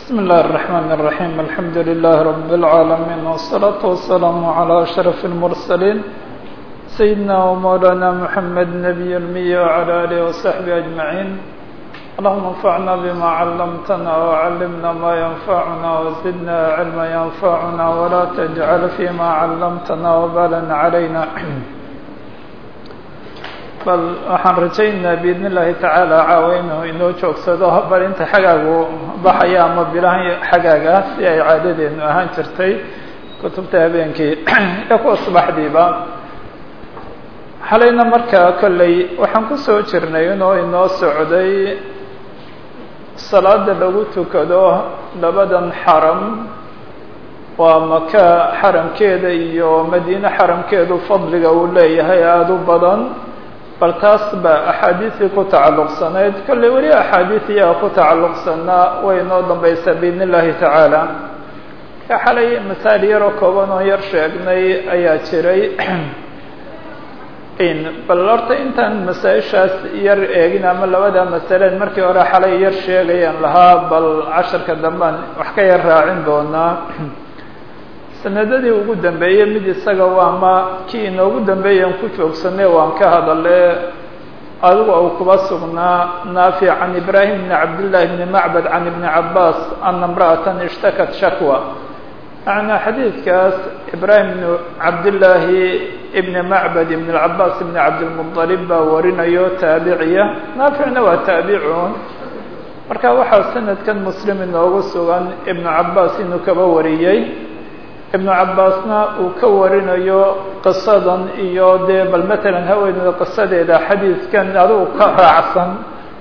بسم الله الرحمن الرحيم الحمد لله رب العالمين والصلاة والسلام على أشرف المرسلين سيدنا ومولانا محمد نبي المية وعلى آله وصحبه أجمعين. اللهم انفعنا بما علمتنا وعلمنا ما ينفعنا وزدنا علما ينفعنا ولا تجعل فيما علمتنا وبالا علينا. bal waxaan rajaynaa biidn illaahi tacaala caaweynuhu inoo joogsado bal inta xagaagu baxaya ama bilahan xagaaga si ay caadadeenu ahaan jirtay kutubta habeenkii iyo kuwa subaxdiiba. xalayna markaa kolley waxaan ku soo jirnay inoo inoo socday salaada lagu tukado labadan xaram, waa maka xaramkeeda iyo madiine xaramkeedu fadliga uu leeyahay aada u badan. bal taas ba axaadiisii ku tacalluqsanayd kolley weli axaadiisiyaa ku tacalluqsanaa way noo dambaysaa biidn illaahi tacaala. xalay masaal yaroo kooban oo yar sheegnay ayaa jiray. bal horta intaan masaa-ishaas yar eegin ama labada masaleed markii hore xalay yar sheegayaan lahaa, bal casharka dambaan wax ka yar raacin doonaa. sanadadii ugu dambeeyey mid isaga waama kii inoogu dambeeyan ku joogsanay waan ka hadale adigu uu kuba sugnaa naafic can ibrahim bni cabdillahi bni macbad can ibni cabaas ana imra'atan ishtakat shakwa. macnaa xadiidkaas ibrahim bni cabdillaahi ibni macbad ibni cabaas ibni cabdilmuطalib baa warinayo taabiciya, naaficna waa taabicuun. marka waxaa sanadkan muslim inoogu sugan ibnu cabaas inuu kaba wariyey, ibnu cabaasna uu ka warinayo qisadan iyo dee bal matalan haweeneyda qisadeeda xadiidkan adigu ka raacsan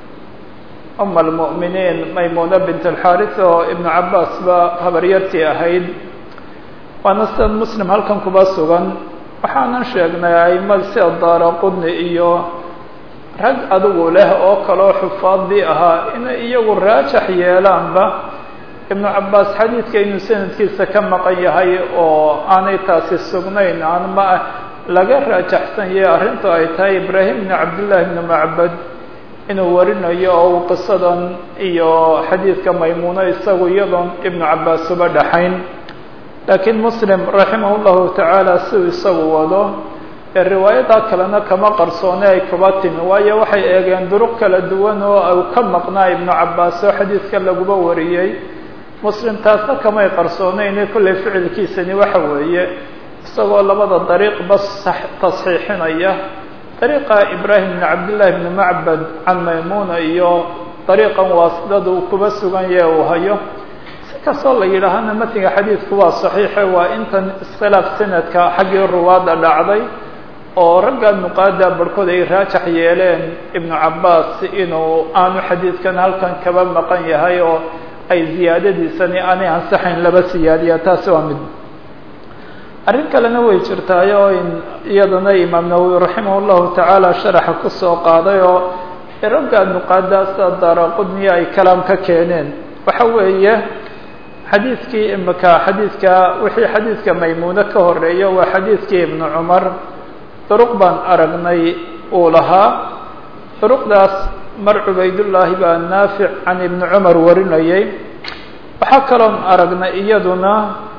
uma almu'miniin maymuna bint alxaaris oo ibnu cabaas ba habaryartii ahayd. waana sida muslim halkan kuba sugan. waxaanan sheegnay aimada sida daaraqudni iyo rag adigu leh oo kaloo xufaadii ahaa inay iyagu raajax yeelaanba ibnu cabaas xadiidka inuu sanadkiisa ka maqan yahay oo aanay taasi sugnayn aanma laga raajaxsan yahay arrintu ay tahay ibraahim bni cabdillahi bni macbad inuu warinayo oo uu qisadan iyo xadiidka maymuuno isagu iyadoon ibnu cabaas uba dhaxayn. laakiin muslim raximah llahu tacaala siuu isagu wado ee riwaayada kalena kama qarsoone ay kuba timi, waayo waxay eegeen duruq kala duwan oo uu ka maqnaa ibnu cabaas oo xadiidka laguba wariyey. muslim taasna kamay qarsoonayne kolley ficilkiisani waxa weeye isagoo labada dariiq bas tasxiixinaya, dariiqa ibraahim bni cabdillahi bni macbad can maymuna iyo dariiqan waasidada uu kuba sugan yahe uu hayo. si kastoo la yidhaahana matniga xadiidku waa saxiixe, waa intan iskhilaaf sanadka xaggii ruwaadda dhacday oo ragga nuqaada barhkood ay raajax yeeleen ibnu cabaas inuu aanu xadiidkan halkan kaba maqan yahay oo ay ziyaadadiisani aanay ansaxayn laba siyaadiya. taasi waa mid. arrin kalena way jirtaay oo iyadana imaam nawowi raximah llahu tacaala sharaxa kusoo qaaday oo ragga nuqaadaasa daaraqudniya ay kalaam ka keeneen. waxa weeye xadiidkii imaka xadiidka wixii xadiidka maymuune ka horeeya waa xadiidkii ibnu cumar. duruq baan aragnay uu lahaa. duruqdaas mar cubaydullaahi baa naafic can ibni cumar warinayay. waxaa kaloon aragnay iyaduna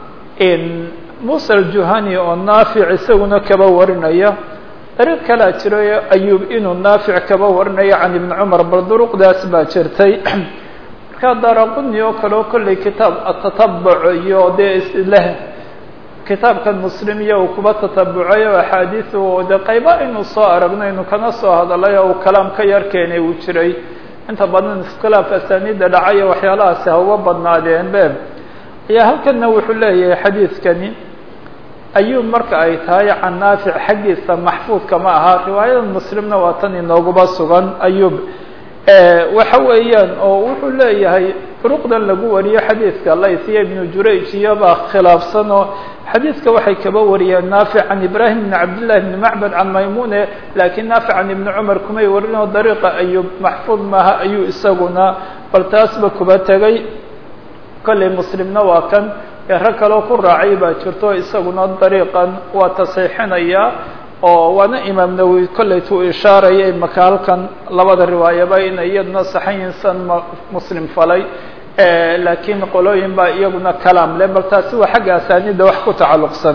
musa aljuhani oo naafic isaguna kaba warinaya. dariiq kalaa jirayo ayuub inuu naafic kaba warinayo can ibni cumar, bal duruqdaas baa jirtay. markaa daaraqudni oo kaleo kolley kitaab atatabuc iyo dee isleh kitaabkan muslim iyo uu kuba tatabucay oo axaadiis oo dee qayba inuu soo aragnaynu kana soo hadalay oo uu kalaam ka yar keenay uu jiray. inta badan iskhilaaf asaaniidda dhacayo waxyaalahaasi ha uga badnaadeen be ayaa halkanna wuxuu leeyahay xadiidkani ayuub marka ay tahay can naafic xaggiisa maxfuudka ma aha. riwaayada muslimna waa tan inooguba sugan ayuub. waxa weeyaan oo wuxuu leeyahay duruqdan lagu wariyo xadiidka laysiya ibnu jurayj iyobaa khilaafsan oo xadiidka waxay kaba wariyeen naafic can ibraahim bni cabdillahi bni macbad can maymune, laakiin naafic can ibni cumar kumay warin oo dariiqa ayuub maxfuud maaha ayuu isaguna bal taasba kuba tegay. kolley muslimna waa kan rag kaloo ku raacay baa jirto isaguna dariiqan waa tasxiixinaya oo waana imaam nawowi kolleytuu ishaaraya imaka halkan labada riwaayaba inay iyadna saxayin san muslim falay laakiin qolooyin baa iyaguna kalaam leh bal taasi waa xagga asaaniidda wax ku tacalluqsan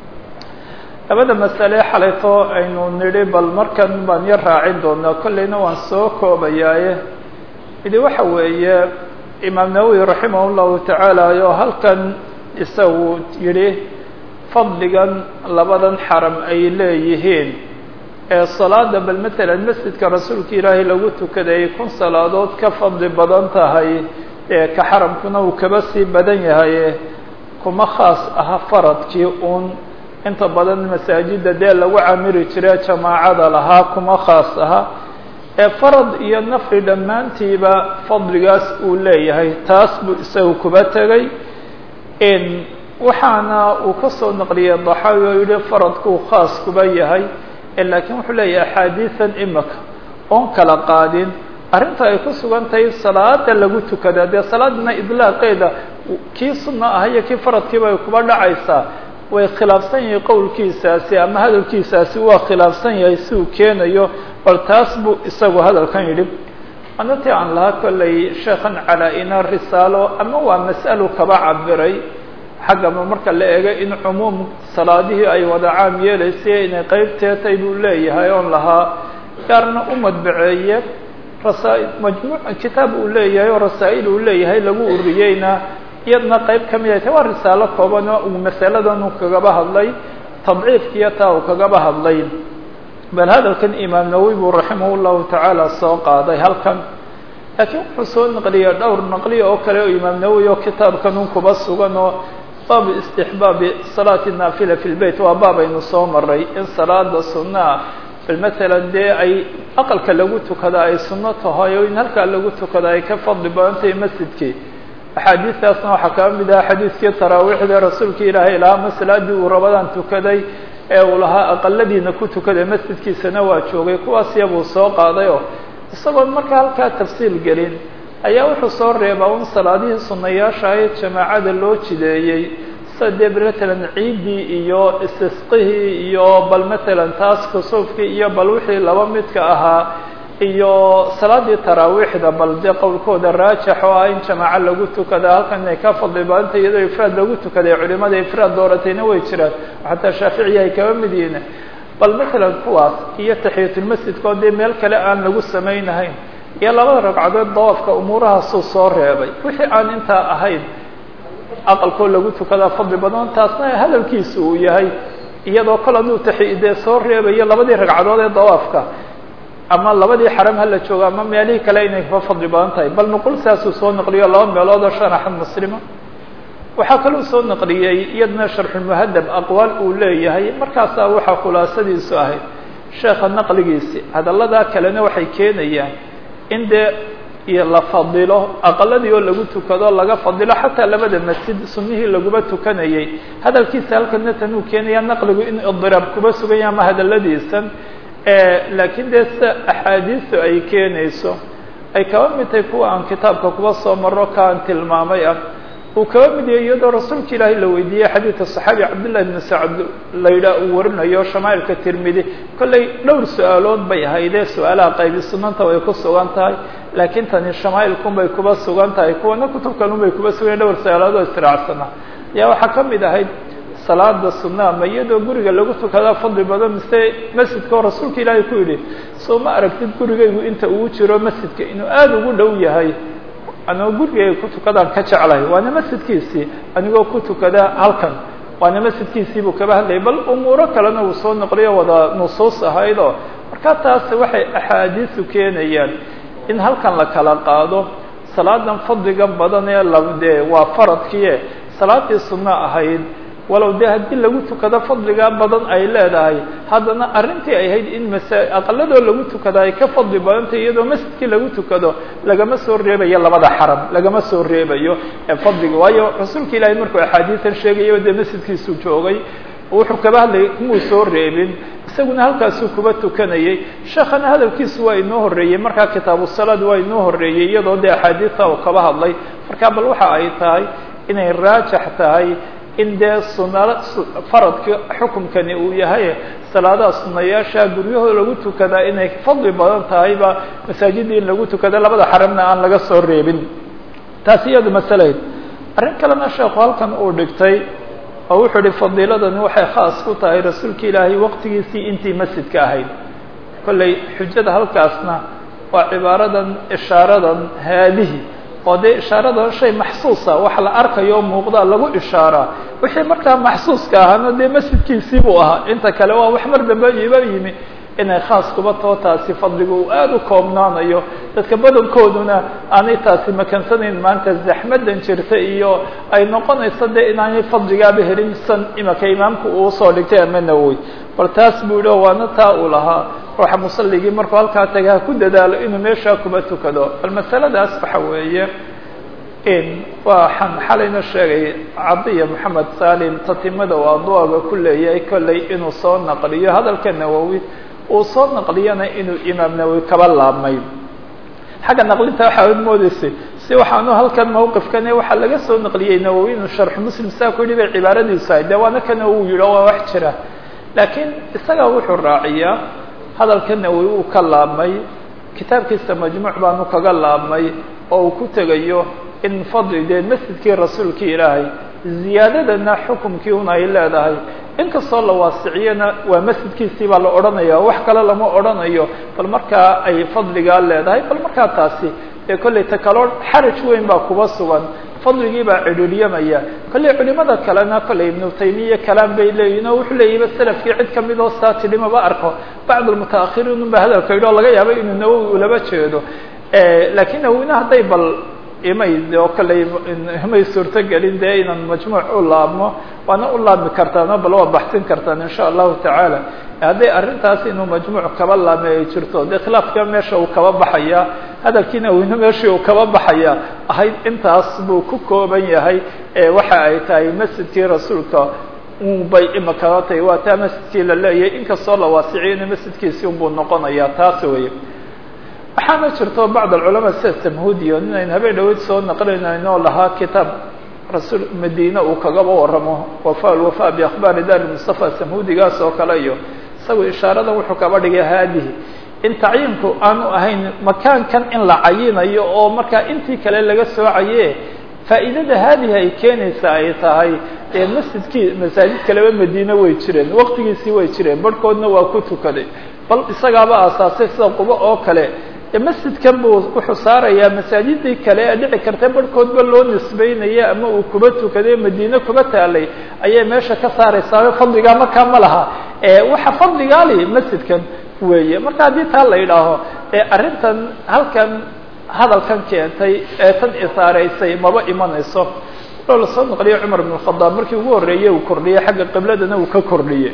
labada masale xalayto aynu nidhi bal markan baan yar raacin doonaa kolleyna waan soo koobayaaye idi waxa weeye imaam nawowi raximah llahu tacaala oo halkan isagu yidhi fadligan labadan xaram ay leeyihiin ee salaada bal matalan masjidka rasuulka ilaahay lagu tukaday 1000 salaadood ka fadli badan tahay ee ka xaramkuna uu kaba sii badan yahay kuma khaas aha faradkii uun inta badan masaajida dee lagu camiri jiray jamaacada lahaa kuma khaas aha ee farad iyo nafli dhammaantiiba fadligaas uu leeyahay taas buu isagu kuba tegay in waxaana uu ka soo naqliyay daxaawi oo yidhi faradku khaas kuba yahay laakiin wuxuu leeyahay axaadiisan imaka oon kala qaadin arrinta ay ku sugan tahay salaada lagu tukada dee salaadna idlaaqeeda kii sunna ah iyo kii faradkiiba ay kuba dhacaysaa way khilaafsan yahay qowlkiisaasi ama hadalkiisaasi waa khilaafsan yahay si uu keenayo bal taas buu isagu hadalkan yidhi anati aan lahaa kolley sheekhan calaa-ina risaalo ama waa mas'alo kaba cabiray xaggama marka la eego in cumuum salaadihii ay wada caam yeelaysay inay qeybteetay buu leeyahay oon lahaa gaarna u madbaceeye rasaa-il majmuuc kitaab uu leeyahay oo rasaa'il uu leeyahay lagu uriyeyna iyadna qayb ka mid ay waa risaalo kooban oo uu masaladan uu kagaba hadlay tadciifkiiyo taa uu kagaba hadlay bal hadalkan imaam nawowi buu raximah llahu tacaala soo qaaday halkan laakiin wuxuu soo naqliyay dhowr naqliya oo kale oo imaam nawowi oo kitaabkan un kuba sugan oo baabu istixbaabi salaati naafila fi lbeyt waa baab aynu soo maray in salaada sunnaa bal matalan dee ay aqalka lagu tukada ay sunno tahay oo in halkaa lagu tukada ay ka fadli badan tahay masjidkii axaadiistaasna waxaa kaa mid aha xadiiskii taraawiixda rasuulka ilaahay lahaa masalaadii uu rabadaan tukaday ee uu lahaa aqaladiina ku tukaday masjidkiisana waa joogay kuwaas iyabuu soo qaaday oo isagoon markaa halkaa tafsiil gelin ayaa wuxuu soo reebaa un salaadihii sunnayaasha ahayd jamaacada loo jideeyey sida dee matalan ciiddii iyo istisqihii iyo bal matalan taas kusuufkii iyo bal wixii laba midka ahaa iyo salaadii taraawiixda bal dee qowlkooda raajix oo ah in jamaaco lagu tukada halkan inay ka fadli badantay iyadoo ifraad lagu tukaday culimada ifraad dooratayna way jiraan xataa shaaficiya ay kaba mid yihiin bal matalan kuwaas iyo taxiyatulmasjidka oo dee meel kale aan lagu samaynahayn iyo labada ragcadood dawaafka umuurahaasuu soo reebay wixii aan intaa ahayn aqalkoo lagu tukadaa fadli badan taasna hadalkiisa uu yahay iyadoo kol hadduu dee soo reebayo labadii ragcadood ee dawaafka ama labadii xaram hala joogo ama meelihii kale inay ka fadli badan tahay bal nuqul saasuu soo naqliyo laba meelood oo sharaxa muslima waxaa kaluu soo naqliyey iyadna sharxulmuhadab aqwaal uu leeyahay markaasaa waxaa khulaasadiisu ahayd sheekha naqligiisi hadalladaa kalena waxay keenayaan in dee iyo la fadilo aqaladii oo lagu tukado laga fadilo xataa labada masjid sunnihii laguba tukanayay hadalkiisa halkana tanuu keenaya naqligu in idiraab kuba sugan yahay ama hadalladiisan laakiin dee sida axaadiistu ay keenayso ay kaba mid tahay kuwa aan kitaabka kuba soo maro kaan tilmaamay ah uu kaba mid yahay iyadoo rasuulka ilaahay la weydiiyey xadiidka saxaabi cabdullahi ibnu sacd la yidhaah uu warinayo shamaa'ilka tirmidi kollay dhowr su-aalood bay ahaydee su-aalaha qaybi sunanta way ku sugan tahay laakiin tani shamaa'ilkun bay kuba sugan tahay kuwana kutubkanun bay kuba sugan dhowr su-aalood oo israacsana ayaa waxaa ka mid ahayd salaada sunaa ma iyadoo guriga lagu tukadaa fadli badan mise masjidka oo rasuulka ilaahay ku yidhi soo ma aragtid gurigaygu inta uu jiro masjidka inuu aada ugu dhow yahay anigoo gurigayga ku tukadaan ka jeclahay waana masjidkiisii anigoo ku tukada halkan waana masjidkiisii buu kaba hadlayay bal umuuro kalena uu soo noqliyo wada nusuus ahaydoo markaa taas waxay axaadiisu keenayaan in halkan la kala qaado salaadan fadligan badan ee dee waa faradkiie salaadii sunno ahayd walow dee haddii lagu tukado fadligaa badan ay leedahay haddana arrintii ay ahayd in aqaladoo lagu tukada ay ka fadli badantay iyadoo masjidkii lagu tukado lagama soo reebayo labada xaram lagama soo reebayo fadliga waayo rasuulka ilaahay markuu axaadiisan sheegayo dee masjidkiisuu joogay wuxuu kaba hadlayay kumuu soo reebin isaguna halkaasuu kuba tukanayay sheekhana hadalkiisu waa inoo horreeyey markaa kitaabu salaad waa inoo horreeyey iyadoo dee axaadiista uu kaba hadlay markaa bal waxa ay tahay inay raajax tahay in dee faradka xukunkani uu yahay salaadaha sunayaasha guryahooda lagu tukadaa inay fadli badan tahayba masaajidda in lagu tukada labada xaramna aan laga soo reebin taasi iyadu masalayd arrin kalena sheekhu halkan uu dhigtay oo wuxuu ihi fadiiladani waxay khaas ku tahay rasuulka ilaahay waqtigiisii intii masjidka ahayd kolley xujada halkaasna waa cibaaradan ishaaradan haadihi oo dee ishaaradan shay maxsuusa wax la arkayo muuqda lagu ishaaraa wixii markaa maxsuuska ahaana dee masjidkiisii buu ahaa inta kale waa wax mar dambe iba yimi inay khaas kuba too taasi fadligu uu aada u koobnaanayo dadka badankooduna aanay taasi makansanayn maanta zaxmadan jirta iyo ay noqonayso dee inaanay fadligaaba helin san imaka imaamku uu soo dhigtay ama nawowi bal taas buu yihi waana taa uu lahaa ruuxa musalligii markuu halkaa taga ha ku dadaalo inuu meeshaa kuba tukado bal masaladaas waxa weeye waxaan xalayna sheegay cadiya moxamed salim tatimada oo adduaga ku leeyahay kolley inuu soo naqliyo hadalka nawowi uu soo naqliyana inuu imaam nawowi kaba laabmay xagga naqlinta waxaa ad moodeysay si waxaanu halkan mawqifkane waxaa laga soo naqliyey nawowi inuu sharxu muslim saa ku yidhi bay cibaaradiisu ahay dee waana kana uu yidhi waa wax jira laakiin isaga wuxuu raaciyaa hadalka nawowi uu ka laabmay kitaabkiisa majmuuc baanu kaga laabmay oo uu ku tegayo in fadli dee masjidkii rasuulkii ilaahay ziyaadadana xukumkii un ay leedahay inkastoo la waasiciyana waa masjidkiisii baa la odhanaya wax kale lama odhanayo bal markaa ay fadligaa leedahay bal markaa taasi ee kolley ta kaloo xaraj weyn baa kuba sugan fadligii baa cidhiiryamaya kolley culimada kalena kolley ibnu taymiya kalaam bay leeyihin oo wuxuu leeyahiba selafkii cid kamid oo saa tidhi maba arko bacd almutaahiriin unba hadalka yidhi oo laga yaabo inuu nawowi ulaba jeedo laakiin nawowina hadday bal imay oo kale imay suurtogelin dee inaan majmuuc u laabmo waana u laabmi kartaan bal waa baxsin kartaan insha allahu tacaala hadday arrintaas inuu majmuuc kaba laabmay ay jirto dee khilaafka meesha uu kaba baxaya hadalkiina weyne meeshii uu kaba baxaya ahayd intaas buu ku kooban yahay waxa ay tahay masjidkii rasuulka bay imakala tahay waa taa masjidkii la leeyahay inkastoo la waasiciyana masjidkiisii unbuu noqonaya taas weeye waxaana jirto bacd alculamaa sida samhudiyo inayn habeen dhaweyd soo naqlinayno lahaa kitaab rasuul madiine uu kagaba waramo wafa biakhbaari dar mustafa samhudigaas oo kale iyo isagoo ishaarada wuxuu kaba dhigay haadihi in tacyiinku aanu ahayn makaankan in la cayinayo oo markaa intii kale laga soocaye faa'iidada haadihi ay keenaysa ay tahay masjidkii masaajid kaleba madiine way jireen waqtigiisii way jireen barhkoodna waa ku tukaday bal isagaaba aasaasay sida qubo oo kale masjidkan buu wuxuu saarayaa masaajidii kale ee dhici karta barhkoodba loo nisbeynaya ama uu kuba tukaday madiine kuba taalay ayay meesha ka saaraysaa fadligaa markaa ma laha waxa fadligaali masjidkan weeye marka haddii taa la yidhaaho arrintan halkan hadalkan keentay ee tan isaaraysay maba imanayso loo la soo naqliyay cumar ibn khadaab markii ugu horreeyey uu kordhiyey xagga qibladana uu ka kordhiyey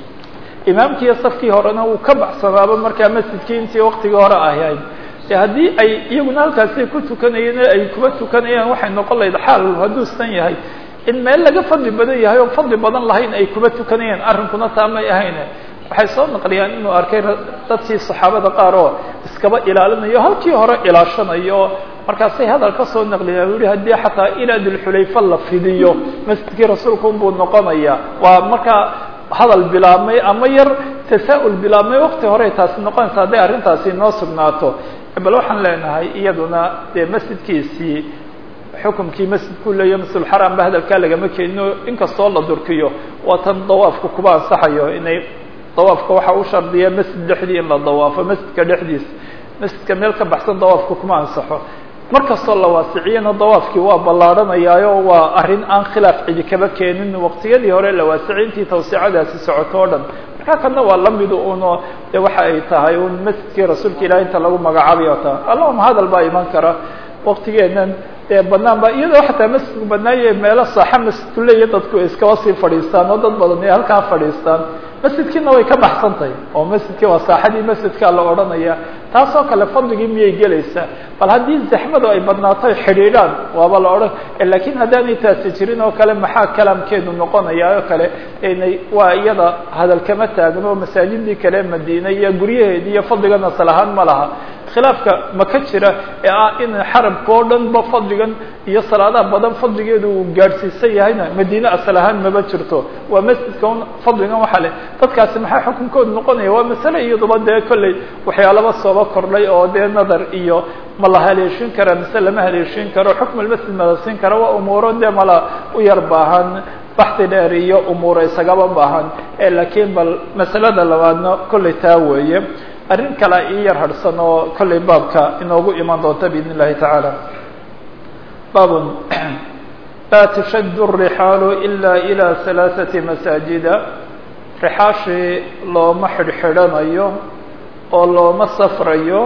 imaamkiiyo safkii horena uu ka baxsanaaba markaa masjidkii intii waktigii hore ahayd haddii ay iyaguna halkaasi ku tukanayeen ay kuba tukanayaan waxay noqon lahayd xaal hadduu san yahay in meel laga fadli badan yahay oo fadli badan lahayn ay kuba tukanayeen arrinkuna taamay ahayn waxay soo naqliyaan inuu arkay dadkii saxaabada qaar oo iskaba ilaalinayo halkii hore ilaashanayo markaasay hadal ka soo naqliyaan yihi haddii xataa ilaa dilxulayfa la fidiyo masjidkii rasuulku unbuu noqonaya waa markaa hadal bilaabmay ama yar tasaa'ul bilaabmay waqti horey taasi noqonaysa hadday arrintaasi noo sugnaato bal waxaan leenahay iyaduna dee masjidkiisii xukumkii masjidku leeyahay masjidulxaraam ba hadalkaa lagama keenino inkastoo la durkiyo waa tan dawaafku kuba ansaxayo inay dawaafka waxa u shardiya masjid dhexdii in la dawaafo masjidka dhexdiisa masjidka meel ka baxsan dawaafka kuma ansaxo markastoo la waasiciyana dawaafkii waa ballaadhanayaayo waa arrin aan khilaaf cidi kaba keenin waqtiyadii hore la waasiciyay intii tawsiicadaasi socoto o dhan markaa kana waa lamid uno de waxa ay tahay un masjidkii rasuulka ilahi inta lagu magacaabayo ta allahuma hadal baa iman kara waqtigeenan dee banaan ba iyadoo xataa masjidku banaanye meelo saaxa masjidku leeya dadku iskaba sii fadhiistaan oo dad badan ay halkaa fadhiistaan masjidkiina way ka baxsan tahay oo masjidkii waa saaxadii masjidkaa la odhanaya taasoo kale fadligii miyay gelaysaa bal haddii zaxmadu ay badnaato ay xidhiidhaan waaba la odhan lakiin haddaanay taasi jirin oo kale maxaa kalaamkeedu noqonaya oo kale inay waa iyada hadal kama taagno masaajidii kale madiine iyo guryaheedii iyo fadligan asal ahaan ma laha khilaafka ma ka jira ee ah in xarabka oo dhan ba fadligan iyo salaadaha badan fadligeedu uu gaadhsiisan yahayna madiine asal ahaan maba jirto waa masjidka fadligan waxaa leh dadkaasi maxaa xukunkoodu noqonaya waa masale iyaduba dee kolley waxyaalaba sooba sooba kordhay oo dee nadar iyo ma la haleeshin kara mise lama haleeshin karo xukm almasjid ma la siin kara waa umuuro dee mala u yar baahan baxdi dheer iyo umuura isagaba baahan laakiin bal masalada labaadna kollay taa weeye arrin kale ii yar harhsan oo kollay baabka inoogu iman doonta biidn illahi tacaala baabun laa tushaddu الrixaalu ila ilى ثalaaثati masaajida rixaashii looma xidhxidhanayo oo looma safrayo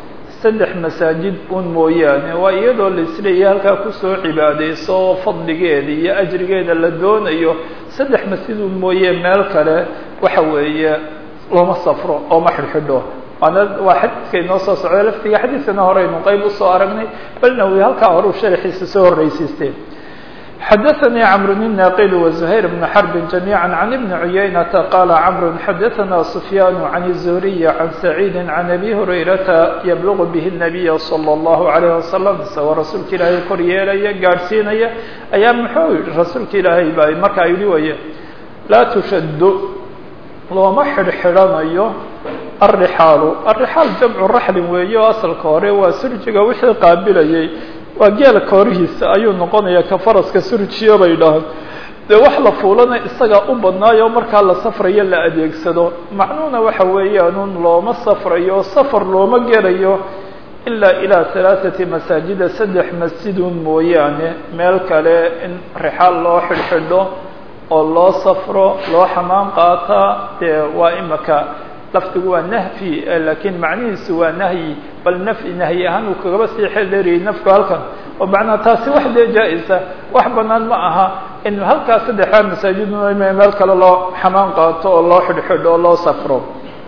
3 masaajid un mooyaane waa iyadoo la isleeyahay halkaa kusoo cibaadayso oo fadligeeda iyo ajrigeeda la doonayo 3 masjid un mooye meel kale waxa weeye looma safro oo ma xidhxidho waa xadiidka inoo soo socda laftiga xadiidkana horeynu qeyb usoo aragnay balna wi halkaa hore u sharxiisa soo horreysiistee xadaثnي cمر الناqل وزهير بن حرب جميعا عن بن عyynة qال cمر xadaثna سفyان عن الزهري عن سعيد عن أbي هريرةa يبلغ bه النبي صلى الله عليه وسلم isagoo rasuulka ilaahay kor yeelaya gaadhsiinaya ayaa muxuu yihi rasuulka ilaahay ba markaa yihi waye laa تushad looma xidhxidhanayo الرحaalu الرحaal jamcu raxlin weeye oo asalka hore waa surjiga wixii qaabilayay waa geela koorihiisa ayuu noqonaya ka faraska surjiyo bay dhahaan dee wax la fuulana isagaa u badnaayo markaa la safrayo la adeegsado macnuhuna waxa weeyaanun looma safrayo safar looma gelayo ilaa ilaa 3 masaajida 3 masjidun mooyaane meel kale in rixaal loo xidhxidho oo loo safro loo xamaam qaataa dee waa imaka laftigu waa nahfi laakiin macnihiisu waa nahyi bal nahyi ahaan uu kagaba sii xeeldheeriyay nafku halkan oo macnaa taasi wax dee jaa-isa wax banaan ma aha in halkaa 3 masaajid meel kale loo xamaan qaato oo loo xidhxidho oo loo safro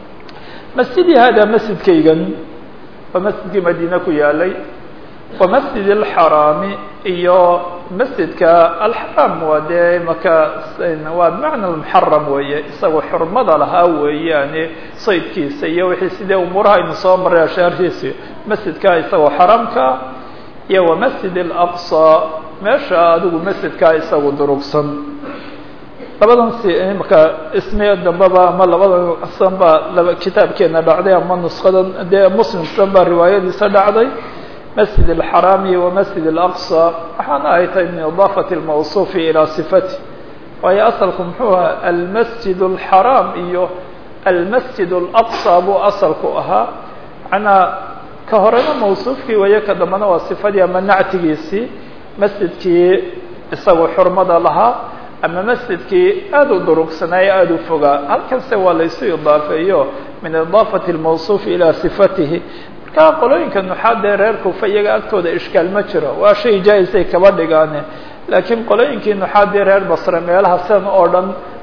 masjidi hada masjidkaygan waa masjidkii madiine ku yaalay wa masjid alxaraami iyo masjidka alxaraam waa dee maka waa bimacna almuxaram weeye isagoo xurmada lahaa weeyaane saydkiisa iyo wixii sidee umuuraha aynu soo maray ashaartiisi masjidka isagoo xaramka iyo wa masjid alaqsa meesha adigu masjidka isagu durugsan labadan si marka ismiya dambaba ama labadan sanba kitaabkeena dhacday ama nusqadan dee muslimsan baa riwaayadiisa dhacday masjid alxaraami wa masjid alaqsa waxaana ay tahay min idaafati almawsuufi ilaa sifati waayo asalku muxuu ahaa almasjid alxaraam iyo almasjid alaqsa buu asalku ahaa macnaa ka horena mawsuufkii waye ka dambana waa sifadii ama nactigiisii masjidkii isagoo xurmada lahaa ama masjidkii aada u durugsanaayo aada u fogaa halkanse waa laysu idaafeeyo min idaafati almawsuufi ilaa sifatihi markaa qolooyinka nuxaadee reer kufa iyaga agtooda ishkaal ma jiro waa shay jaa-isay kaba dhigaane laakiin qolooyinkii nuxaadee reer basre meelaha sidan oo dhan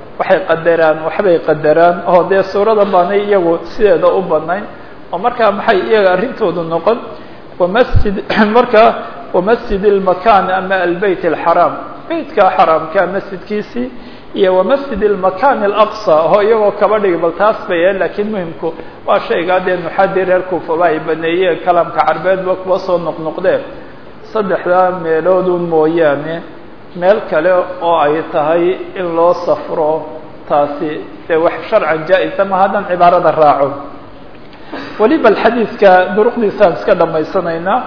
waxbay qadaraan oo dee suuradan baanay iyagu sideeda u banayn oo markaa maxay iyaga arrintoodu noqon wamasjid markaa wamasjid almakan ama albeyt alxaraam beytka xaraamka masjidkiisii iyo wamasjid almakan alaqsa oo iyagoo kaba dhigi bal taas bay laakiin muhimku waa shaygaa dee nuxaadii reer kuufaba ay baneeyeen kalaamka carbeedba kuwa soo noqnoqdeen 3 meeloodun mooyaane meel kale oo ay tahay in loo safro taasi dee wax sharcan jaa-isa ma haddan cibaarada raaco weliba xadiidka duruqdiisaan iska dhamaysanaynaa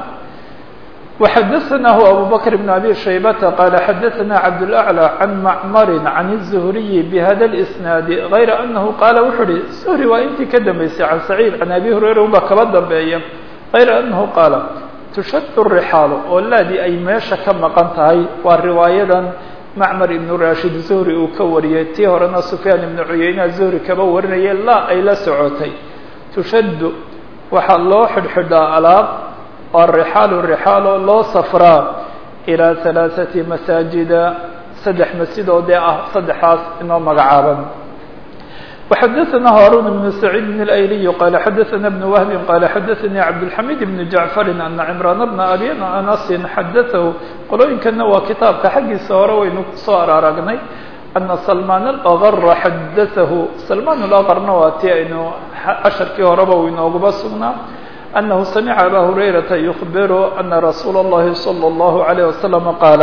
وxdثnah أbو بكر بن أbي شhيبة qال xdثna cبدالأعلى عن معmر عن الزهري بhdا الإسناaد غayر أنه qال wuxuu uhi زهري waa intii ka dambeysay عن سعيد عن أbي هريرة uba kaba dambeeya غayر أنه qاaل تushد الرحاaل oo laadii ay meesha ka maqan tahay waa riwaayadan معmر iبن rashid زهري uu ka wariyay tii horena سفyاn iبن عuyeyna زهري kaba warinaya la ay la socotay تushad waxaa loo xidhxidhaa alaab الرحاal loo sفraa إلى 3 maساaجida 3 masjid oo dee ah 3aas inoo magacaaban وxdثna هاrون بن سعيد بن الأيلي qال xdثna بن وهب qال xdثnي عبدالحميد بن جعفر أن عمران بن أbي أنس xdثه qolooyinkana waa kitaabka xaggiisa hore waynu soo aragnay أن سلمان الأغر xdثه سلمان الأغرna waa ti aynu casharkii horeba inooguba sugnaa أنه سمع أbا هريرة يخبر أن رsuuل اللhi صلى الله عليه وسلم قاaل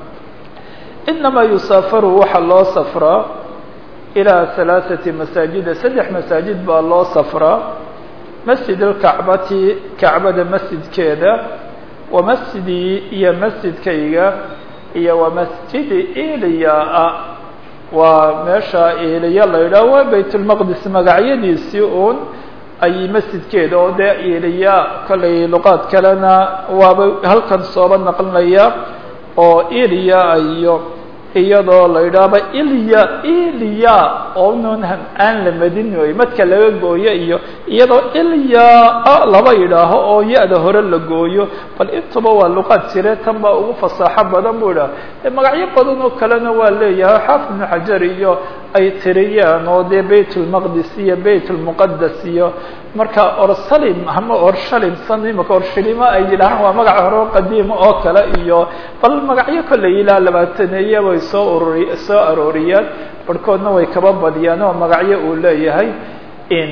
إنما يسافر waxa loo sفraa إلى 3 maساaجida 3 maساaجid baa loo sفraa masjid اlkacbati kacbada masjidkeeda wamasjidii iyo masjidkayga iyo wamasjidi eliyaa waa meesha eliya la yidhaah waa bayt اlmaqdis magacyadiisii un ay masjidkeeda oo dee eliya kollay luqaad kalena waaba halkan sooba naqlinaya oo eliya iyo iyadoo la yidhaahba eliya oo aan la madin way madka laga gooyo iyo iyadoo eliya laba yidhaaho oo ya-da hore la gooyo bal intuba waa luqaad jire tan baa ugu fasaaxo badan buu idhaha magacyo badan oo kalena waa leeyahay xaafid ibnu xajar iyo ay tiriyaan oo dee bayt اlmaqdis iyo bayt اlmuqadas iyo marka orsalim ama orshalim san imaka orshilima ay yidhahaan waa magac hore oo qadiima oo kale iyo bal magacyo kolley ilaa labaataneeya way soo arooriyaan barhkoodna way kaba badiyaan oo magacyo uu leeyahay in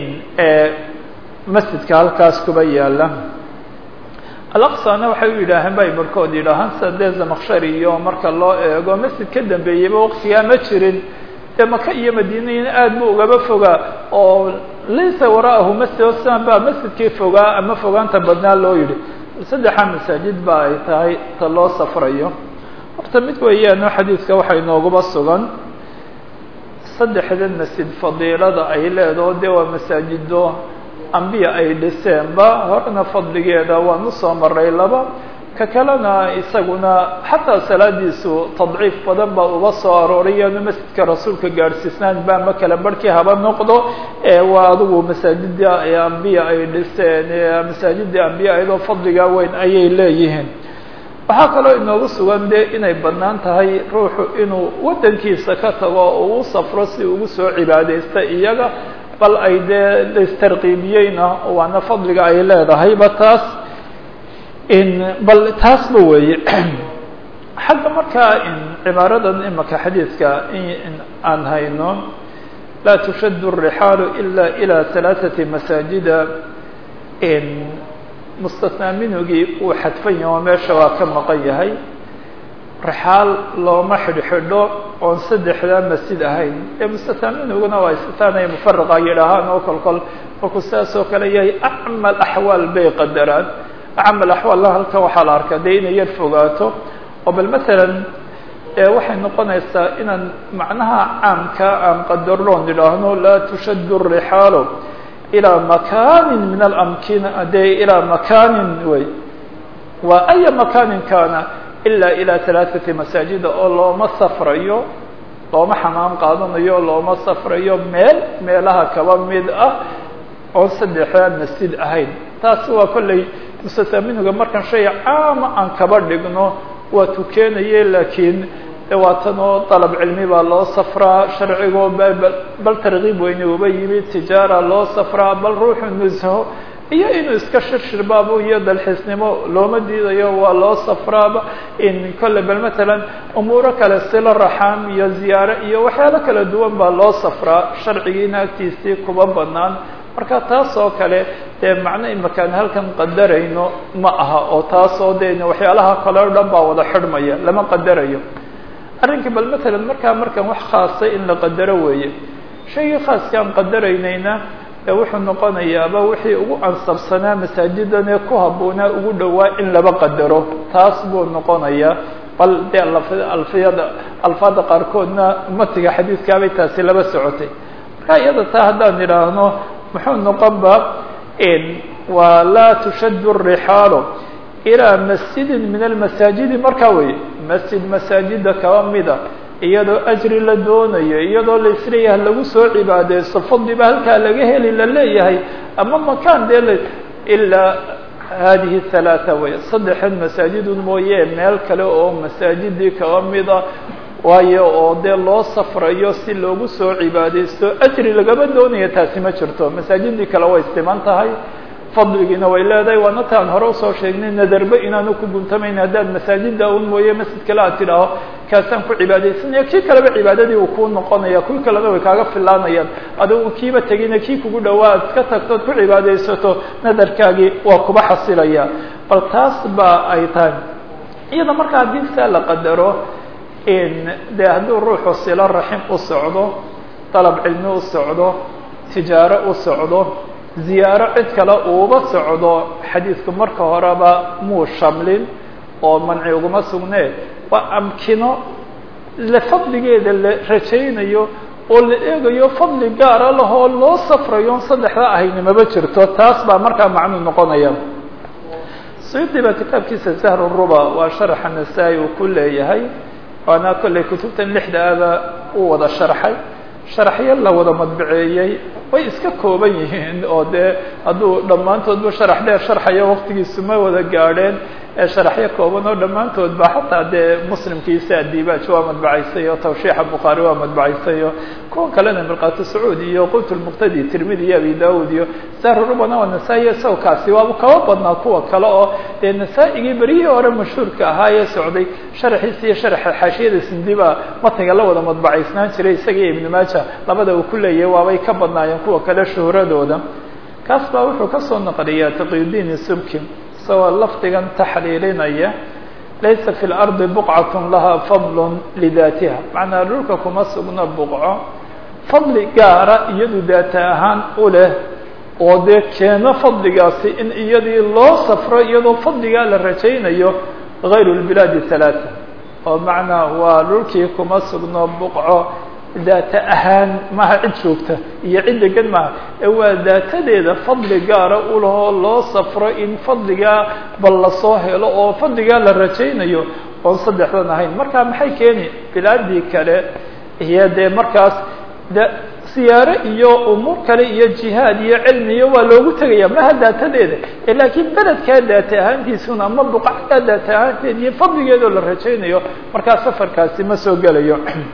masjidka halkaas kuba yaala alaqsana waxay u yidhaaheen bay barhkood yidhaahaan sida dee zamakshari iyo marka loo eego masjid ka dambeeyeyba waqtigaa ma jirin dee maka iyo madiinayna aad buu ugaba fogaa oo laysa wara'ahu masjid osman baa masjidkii fogaa ama fogaanta badnaa loo yidhi saddexa masaajid ba ay tahay ta loo safrayo horta mid weeyaano xadiidka waxaa inooguba sugan saddexdan masjid fadiilada ay leedaho dee waa masaajido ambiya ay dhiseenba horena fadligeeda waan usoo maray laba ka kalena isaguna xataa salaadiisu tadciif badan baa uga soo aroorayanu masjidka rasuulka gaadhsiisnaan baa ma kala barhkii haba noqdo waa adigu masaajida ambiya ay dhiseen masaajidii ambiya ayadoo fadligaa weyn ayay leeyihiin waxaa kaloo inoogu sugan dee inay bannaan tahay ruuxu inuu waddankiisa ka tago oo u safro si ugu soo cibaadaysta iyaga bal ay dee laistarqiibiyeyna waana fadliga ay leedahayba taas bal taasba weeye xagga markaa cibaaradan imaka xadiidka aan hayno laa tushad الرixaalu ila ilى ثalaaثaةi masaajida mustasnaa minugii uu xadfan yahay oo meesha waa ka maqan yahay rixaal looma xidhxidho oon saddexdaa masjid ahayn mustasnaa minuguna waa istaanay mufaraqa yidhaahaan oo kolkol markuu sidaas oo kale yahay acmal axwaal bay qadaraan acmal axwaalna halkan waxaa la arkaa dee inay yar fogaato oo bal masalan waxay noqonaysaa inaan macnaha caamka aan qadarloon idhaahno laa tushad الرixaalu ilىa makani min alamkina dee ilىa makanin wey waa aya makanin kana ila ilى ثalaaثati masaajida oo looma safrayo looma xamaam qaadanayo looma safrayo meelaha kaba mid ah oon saddexdaa masjid ahayn taasi waa kolley mustasaaminuga markaan shay caama aan kaba dhigno waa tukeenaye laakiin waatanoo dalab cilmi baa loo safraa sharcigoo bal tarkiib weyne uba yimid tijaara loo safraa bal ruuxu nusho iyo inuu iska shirshirbaabo iyo dalxiisnimo looma diidayo waa loo safraaba in kolle bal matalan umuuro kale silo raxaam iyo ziyaare iyo waxyaalo kala duwan baa loo safraa sharcigiina agtiisii kuba banaan marka taas oo kale dee macno imakaan halkan qadarayno ma aha oo taas oo dee waxyaalaha kale o dhan baa wada xidhmaya lama qadarayo arrinkii bal matalan markaan wax khaasa in la qadaro weeye shaygii khaaska aan qadaraynayna wuxuu noqonayaaba wixii ugu ansabsanaa masaajidan ee ku habboonaa ugu dhowaa in laba qadaro taas buu noqonayaa bal dee alfaada qaarkoodna matiga xadiidkaabay taasi laba socotay marka iyada taa haddaan idhaahno muxuu noqonba waa laa tushad الرixaalu ilىa masjidi min almasaajidi markaa wey masjid masaajida kaba mida iyadoo ajri la doonayo iyadoo la isleeyahay lagu soo cibaadeysto fadliba halkaa laga heli la leeyahay ama makaan dee ilaa hadihi الثalaaثa wey saddexan masaajidun mooye meel kale oo masaajidii kaba mida waayo oo dee loo safrayo si loogu soo cibaadeysto ajri lagama doonayo taasi ma jirto masaajidii kale way istiman tahay fadligiina way leedahay waana taan hore usoo sheegnay nadarbe inaanu ku guntamayn haddaad masaajida un mooye masjid kale aad tidhaaho kaasaan ku cibaadaysanaya kii kaleba cibaadadii uu kuu noqonaya kuwii kalena way kaaga filaanayaan adigu kiiba tegina kii kugu dhowaa ad ka tagtood ku cibaadaysato nadarkaagii waa kuba xasilaya bal taas ba ay tahay iyada marka haddii saa la qadaro dee hadduu ruuxu silo raxim u socdo dalab cilmi u socdo tijaaro u socdo ziyaaro cid kale uuba socdo xadiidku marka horeba muu shamlin oo manci uguma sugnee waa amkino fadligeeda la rajaynayo oo la eegayo fadli gaara lahoo loo safrayo on saddexda ahayni maba jirto taas baa markaa macnuu noqonaya. Suyuudi baa kitaabkiisa Zahr الruba waa sharxa Nasaa-i uu ku leeyahay waana kolley kutubtan lixda aba uu wada sharxay sharaxyo la wada madbaceeyey way iska kooban yihiin oo dee hadduu dhammaantoodba sharax dheer sharxayo waqtigiisu ma wada gaadheen ee sharaxyo kooban oo dhammaantoodba xataa dee muslimkiisa adiibaaj waa madbacaysay oo tawshiixa bukhaari waa madbacaysay oo kuwan kalena mirqaatu sacuud iyo qut lmuqtadi tirmidi iyo abi daawud iyo sahrurubana waa nasaa-i sawkaasi waaba kaba badnaa kuwa kale oo dee nasaa-igii berihii hore mashhuurka ahaa ee socday sharaxiisa iyo sharaxa xaashiyada sindiba matniga la wada madbacaysnaan jiray isaga iyo ibnu maaja labada uu ku leeyahay waabay ka badnaayeen kuwa kale shuhuradooda. kaas baa wuxuu kasoo naqliyaa taqiyudiin subki isagoo lafdigan taxliilinaya laysa fi lardi buqcatun laha fadlun lidaatiha macnaa dhulka kuma sugno buqco fadli gaara iyadu daata ahaan u leh oo dee keeno fadligaasi in iyadii loo safro iyadoo fadligaa la rajaynayo gayru lbilaadi halaata oo macnaa waa dhulkii kuma sugno buqco daata ahaan maha cid joogta iyo cid degan maha ee waa daatadeeda fadli gaara u lahoo loo safro in fadligaa bal lasoo helo oo fadligaa la rajaynayo oon saddexdan ahayn marka maxay keeni bilaadii kale iyo dee markaas siyaaro iyo umuur kale iyo jihaad iyo cilmiyo waa loogu tegaya maha daatadeeda laakiin beledkaa daata ahaantiisuna ama buqacdaa daata ahaanteed iyo fadligeedoo la rajaynayo markaa safarkaasi ma soo gelayo.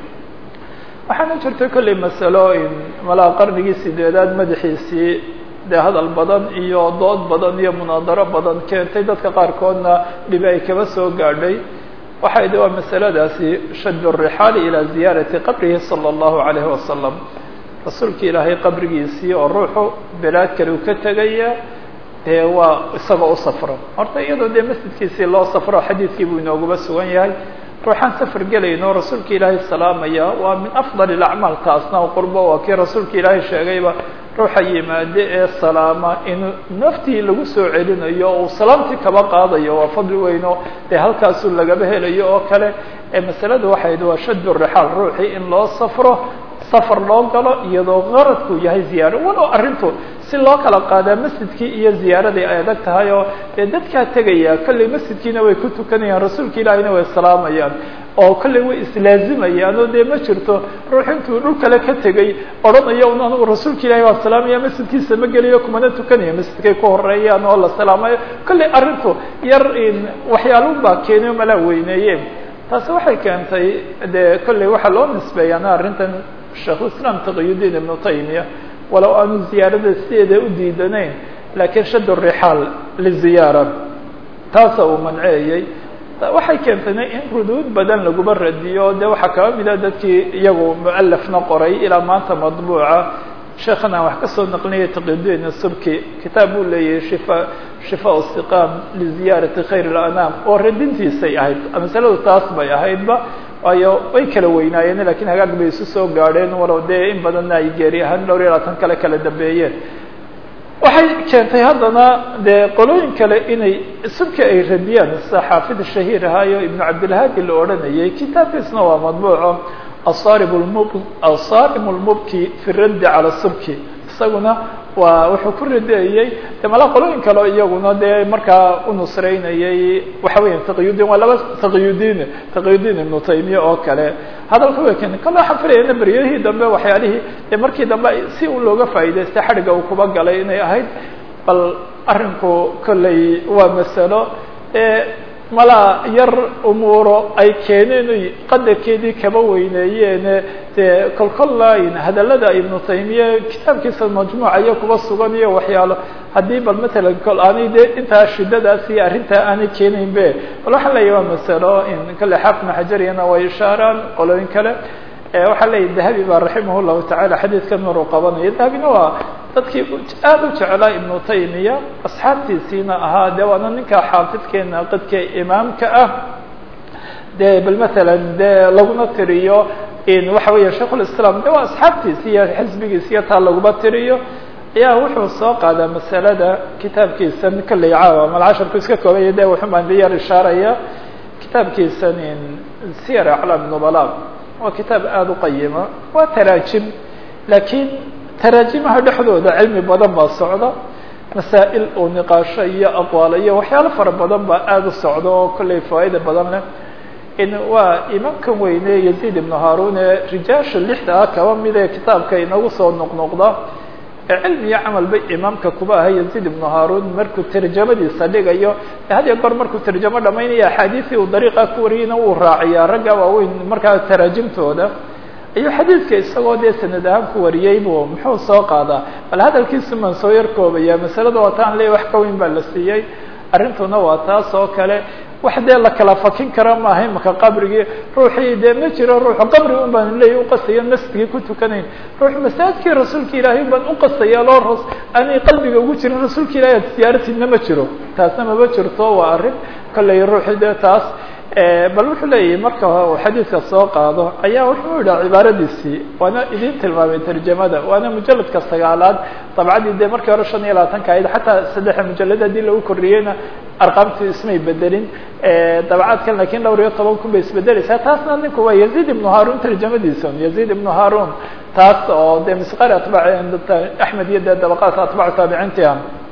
waxaana jirta kolley masalooyin malaa qarnigii sideedaad madaxiisii dee hadal badan iyo dood badan iyo munaadaro badan keentay dadka qaarkoodna dhibi ay kaba soo gaadhay waxay de waa masaladaasi shaddu الrixaali ilaa ziyaarati qabrihi salى الlahu عalayhi wasalam rasuulka ilaahay qabrigiisii oo ruuxu bilaad kale uu ka tegaya dee waa isagoo u safro horta iyadoo dee masjidkiisii loo safro xadiidkii buu inooguba sugan yahay ruuxaan safar gelayno rasuulka ilaahay salaamaya waa min afdal اacmaal taasna qurbo waa kii rasuulka ilaahay sheegayba ruuxa yimaade ee salaama in naftii lagu soo celinayo uu salaamtii kaba qaadayo waa fadli weyno dee halkaasuu lagaba helayo oo kale ee masalada waxay waa shaddu rixaal ruuxii in loo safro safar loo galo iyadoo qaradku yahay ziyaaro walow arrintu si loo kala qaadaa masjidkii iyo ziyaaradii ay adag tahay oo dee dadkaa tegaya kolley masjidkiina way ku tukanayaan rasuulka ilaahiyna way salaamayaan oo kolley way islaazimayaan oo dee ma jirto ruux intuu dhul kale ka tegay odhanayo un anugu rasuulka ilahi waa salaamaya masjidkiisa ma gelayo kumana tukanaya masjidkay ku horeeyaan oo la salaamayo kolley arrintu yar waxyaalun baa keenay oo malaa weyneeyeen taasi waxay keentay dee kolley waxaa loo nisbeeyaana arrintan sheikhulislaam taqiyudiin ibnu taymiya walow aanu ziyaarada sideeda u diidanayn laakiin shaddu rixaal liziyaara taasa uu manceeyey waxay keentayna in ruduud badan laguba radiyo de waxaa kaba mida dadkii iyagu mualafna qoray ilaa maanta madbuuca sheekhan aan wax kasoo naqlinaya taqiyudiin subki kitaab buu leeyahay shifaa istiqaam liziyaarati khayr اlanaam oo radintiisay ahayd masaladu taas bay ahaydba waayo way kala weynaayeen lakiin hagaag bay isu soo gaadheen walow dee in badanna ay geeri ahaan dhowr iyo labaatan kala dambeeyeen waxay keentay haddana dee qolooyin kale inay subki ay radiyaan sida xaafid shahiir ahaayo ibnu cabdilhaadi la odhanayay kitaabkiisna waa madbuuco asaarim lmubki fi raddi cala subki isaguna waa wuxuu ku radiyayey de mala qolooyin kale iyaguna dee markaa unusreynayay waxa weya taqiyudiin waa laba taqiyudiin ibnu taymiya oo kale hadalka way keeni kale waxaan filayana beryadihii dambe waxyaalihii dee markii dambe si u looga faa'idaystay xadhigga uu kuba galay inay ahayd bal arrinku kolley waa masalo malaa yar umuuro ay keeneen oy qadarkeedii kaba weyneeyeen dee kolkollain hadalada ibnu taymiya kitaabkiisa majmuuca iyo kuba sugan iyo waxyaalo haddii bal matalan kol aanay dee intaa shidadaas iyo arrintaa aanay keenayn be bal waxaa leeyahy waa masalo in kale xaafid xajariyana way ishaaraan qolooyin kale waxaa leeyahy dahabi baa raximah llahu tacala xadiidkan maruu qabanayo dahabina waa dadkii aad u jeclaa ibnu taymiya asxaabtiisiina ahaa de waana ninka xaafidkeena qadka imaamka ah de bal matalan de laguna tiriyo in waxa weya sheikhulislaam de waa asxaabtiisi iyo xisbigiisi iyo taa laguma tiriyo ayaa wuxuu soo qaadaa masalada kitaabkiisa kolley caawa malcasharku iska koobaya de wuxuu baan diyar ishaaraya kitaabkiisan siyar aclaam nubala waa kitaab aada u qayima waa taraajim laakiin taraajimaha dhexdooda cilmi badan baa socda masaa'il uu niqaasho iyo aqwaalo iyo waxyaalo fara badan baa aada u socda oo kolley faa'iida badan leh waa imaamkan weyne yaziid ibnu haarun ee rijaasha lixda ah kaba mid ee kitaabka inagu soo noqnoqda cilmi iyo camal bay imaamka kuba aha yaziid ibnu haarun markuu tarjamadiisa dhigayo had iyo goor markuu tarjamo dhamaynaya axaadiisii uu dariiqa ku wariyeyna uu raaciyaa ragga waaweyn markaa taraajimtooda ayuu xadiidka isagoo dee sanad ahaan ku wariyey bu muxuu soo qaadaa bal hadalkiisu maan soo yar koobaya masalada waa taan le wax ka weyn baa la siiyey arrintuna waa taas oo kale wax dee la kala fakin kara maaha imaka qabrigii ruuxii dee ma jiro ruuxu qabri un baan leeya uqasaya masjidkii ku tukanayn ruux masaajidkii rasuulka ilaahay baan uqasaya loo aanay qalbiga ugu jirin rasuulka ilahay ad siyaaratiina ma jiro taasna mama jirto waa arrin kolley ruuxii dee taas bal wuxuu leeyahay marka uu xadiidka soo qaado ayaa wuxuu yidhaha cibaaradiisii waana idin tilmaamay tarjamada waana mujaladka 9aad dabcadii dee markii hore 25 ahayd xataa 3 mujalad hadii lagu kordhiyeyna arqaamtii ismay bedelin dabcadkan laakiin 12 kun bay isbedelaysaa taasna ninku waa yaziid ibnu haarun tarjamadiisa yaziid ibnu haarun taas oo dee misqaar atbaac axmed iyo dee dabaqaat atbaac taabiciintii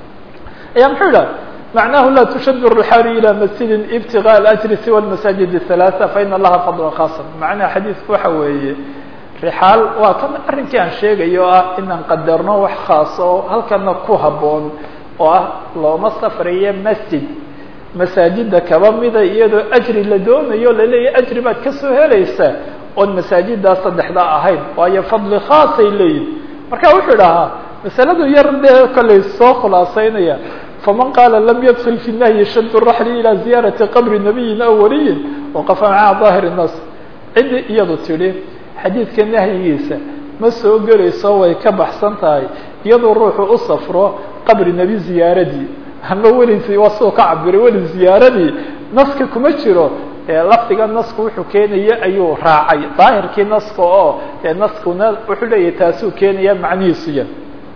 ayaa muxuu yidhaha معناه لا تشد الرحال إلى مسجد ابتغاء الأجر سوى المساجد الثلاثة فإن الله فضل خاصا معنى حديث وحوي رحال وكان أرنك عن شيء أيها إن قدرنا وح خاصة هل كان كوهبون ولو مصفرية مسجد مساجد كبامدة يدو أجر لدون يولا لي أجر ما تكسوها ليس والمساجد دا صدح دا أهين وهي فضل خاص إليه مركا وحولها مسألة يرد كل السوق العصينية فمن قال لم يدخل في النهي شد الرحل إلى زيارة قبر نبي أولي وقف معه ظاهر النص عند يضو تري حديث كالنهي يسا مسو قري صوي كبحسن تاي يضو الروح أصفره قبر نبي زيارتي أما ولي وصو كعبر ولي زيارتي نسك كمتشره lafdiga nasku wuxuu keenaya ayuu raacay daahirkii naska oo naskuna wuxuu leeyahay taasuu keenaya macnihiisuya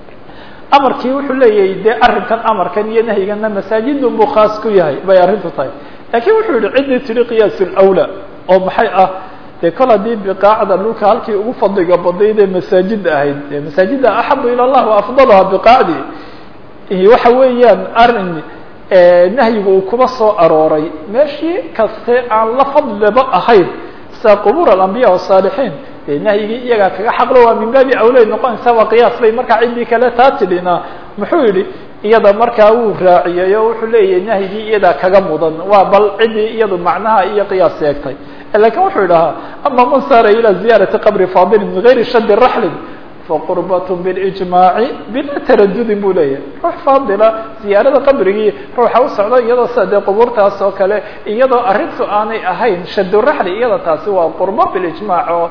amarkii wuxuu leeyahay dee arrinkan amarkan iyo nahyigana masaajidun buu khaas ku yahay bay arrintu tahay laakiin wuxuu yihi ciddii tiri qiyaasul awla oo maxay ah dee kol haddii biqaacda dhulka halkii ugu fadliga badnayd ee masaajida ahayd masaajida axabu ila allah wa afdaluha biqaacdi waxa weeyaan arrin nahyigu uu kuba soo arooray meeshii kaste aan la fadliba ahayn sida qubuur alambiya wasaalixiin nahyigii iyagaa kaga xaqlo waa min baabi awlay noqonaysa waa qiyaas bay markaa ciddii kale taa tidhina muxuu yidhi iyada markaa wuu raaciyey oo wuxuu leeyahay nahyigii iyadaa kaga mudan waa bal ciddii iyadu macnaha iyo qiyaas eegtay lakin wuxuu idhahaa ama man saara ilى ziyaarati qabri faadili min gayri shadi raxlin faqurbat bilijmaaci bila taradudin buu leeyahay ruux faadila ziyaarada qabrigii ruuxa u socda iyadoo sida dee qubuurtaas oo kale iyadoo arrintu aanay ahayn shaduraxli iyada taasi waa qurbo bilijmaac oo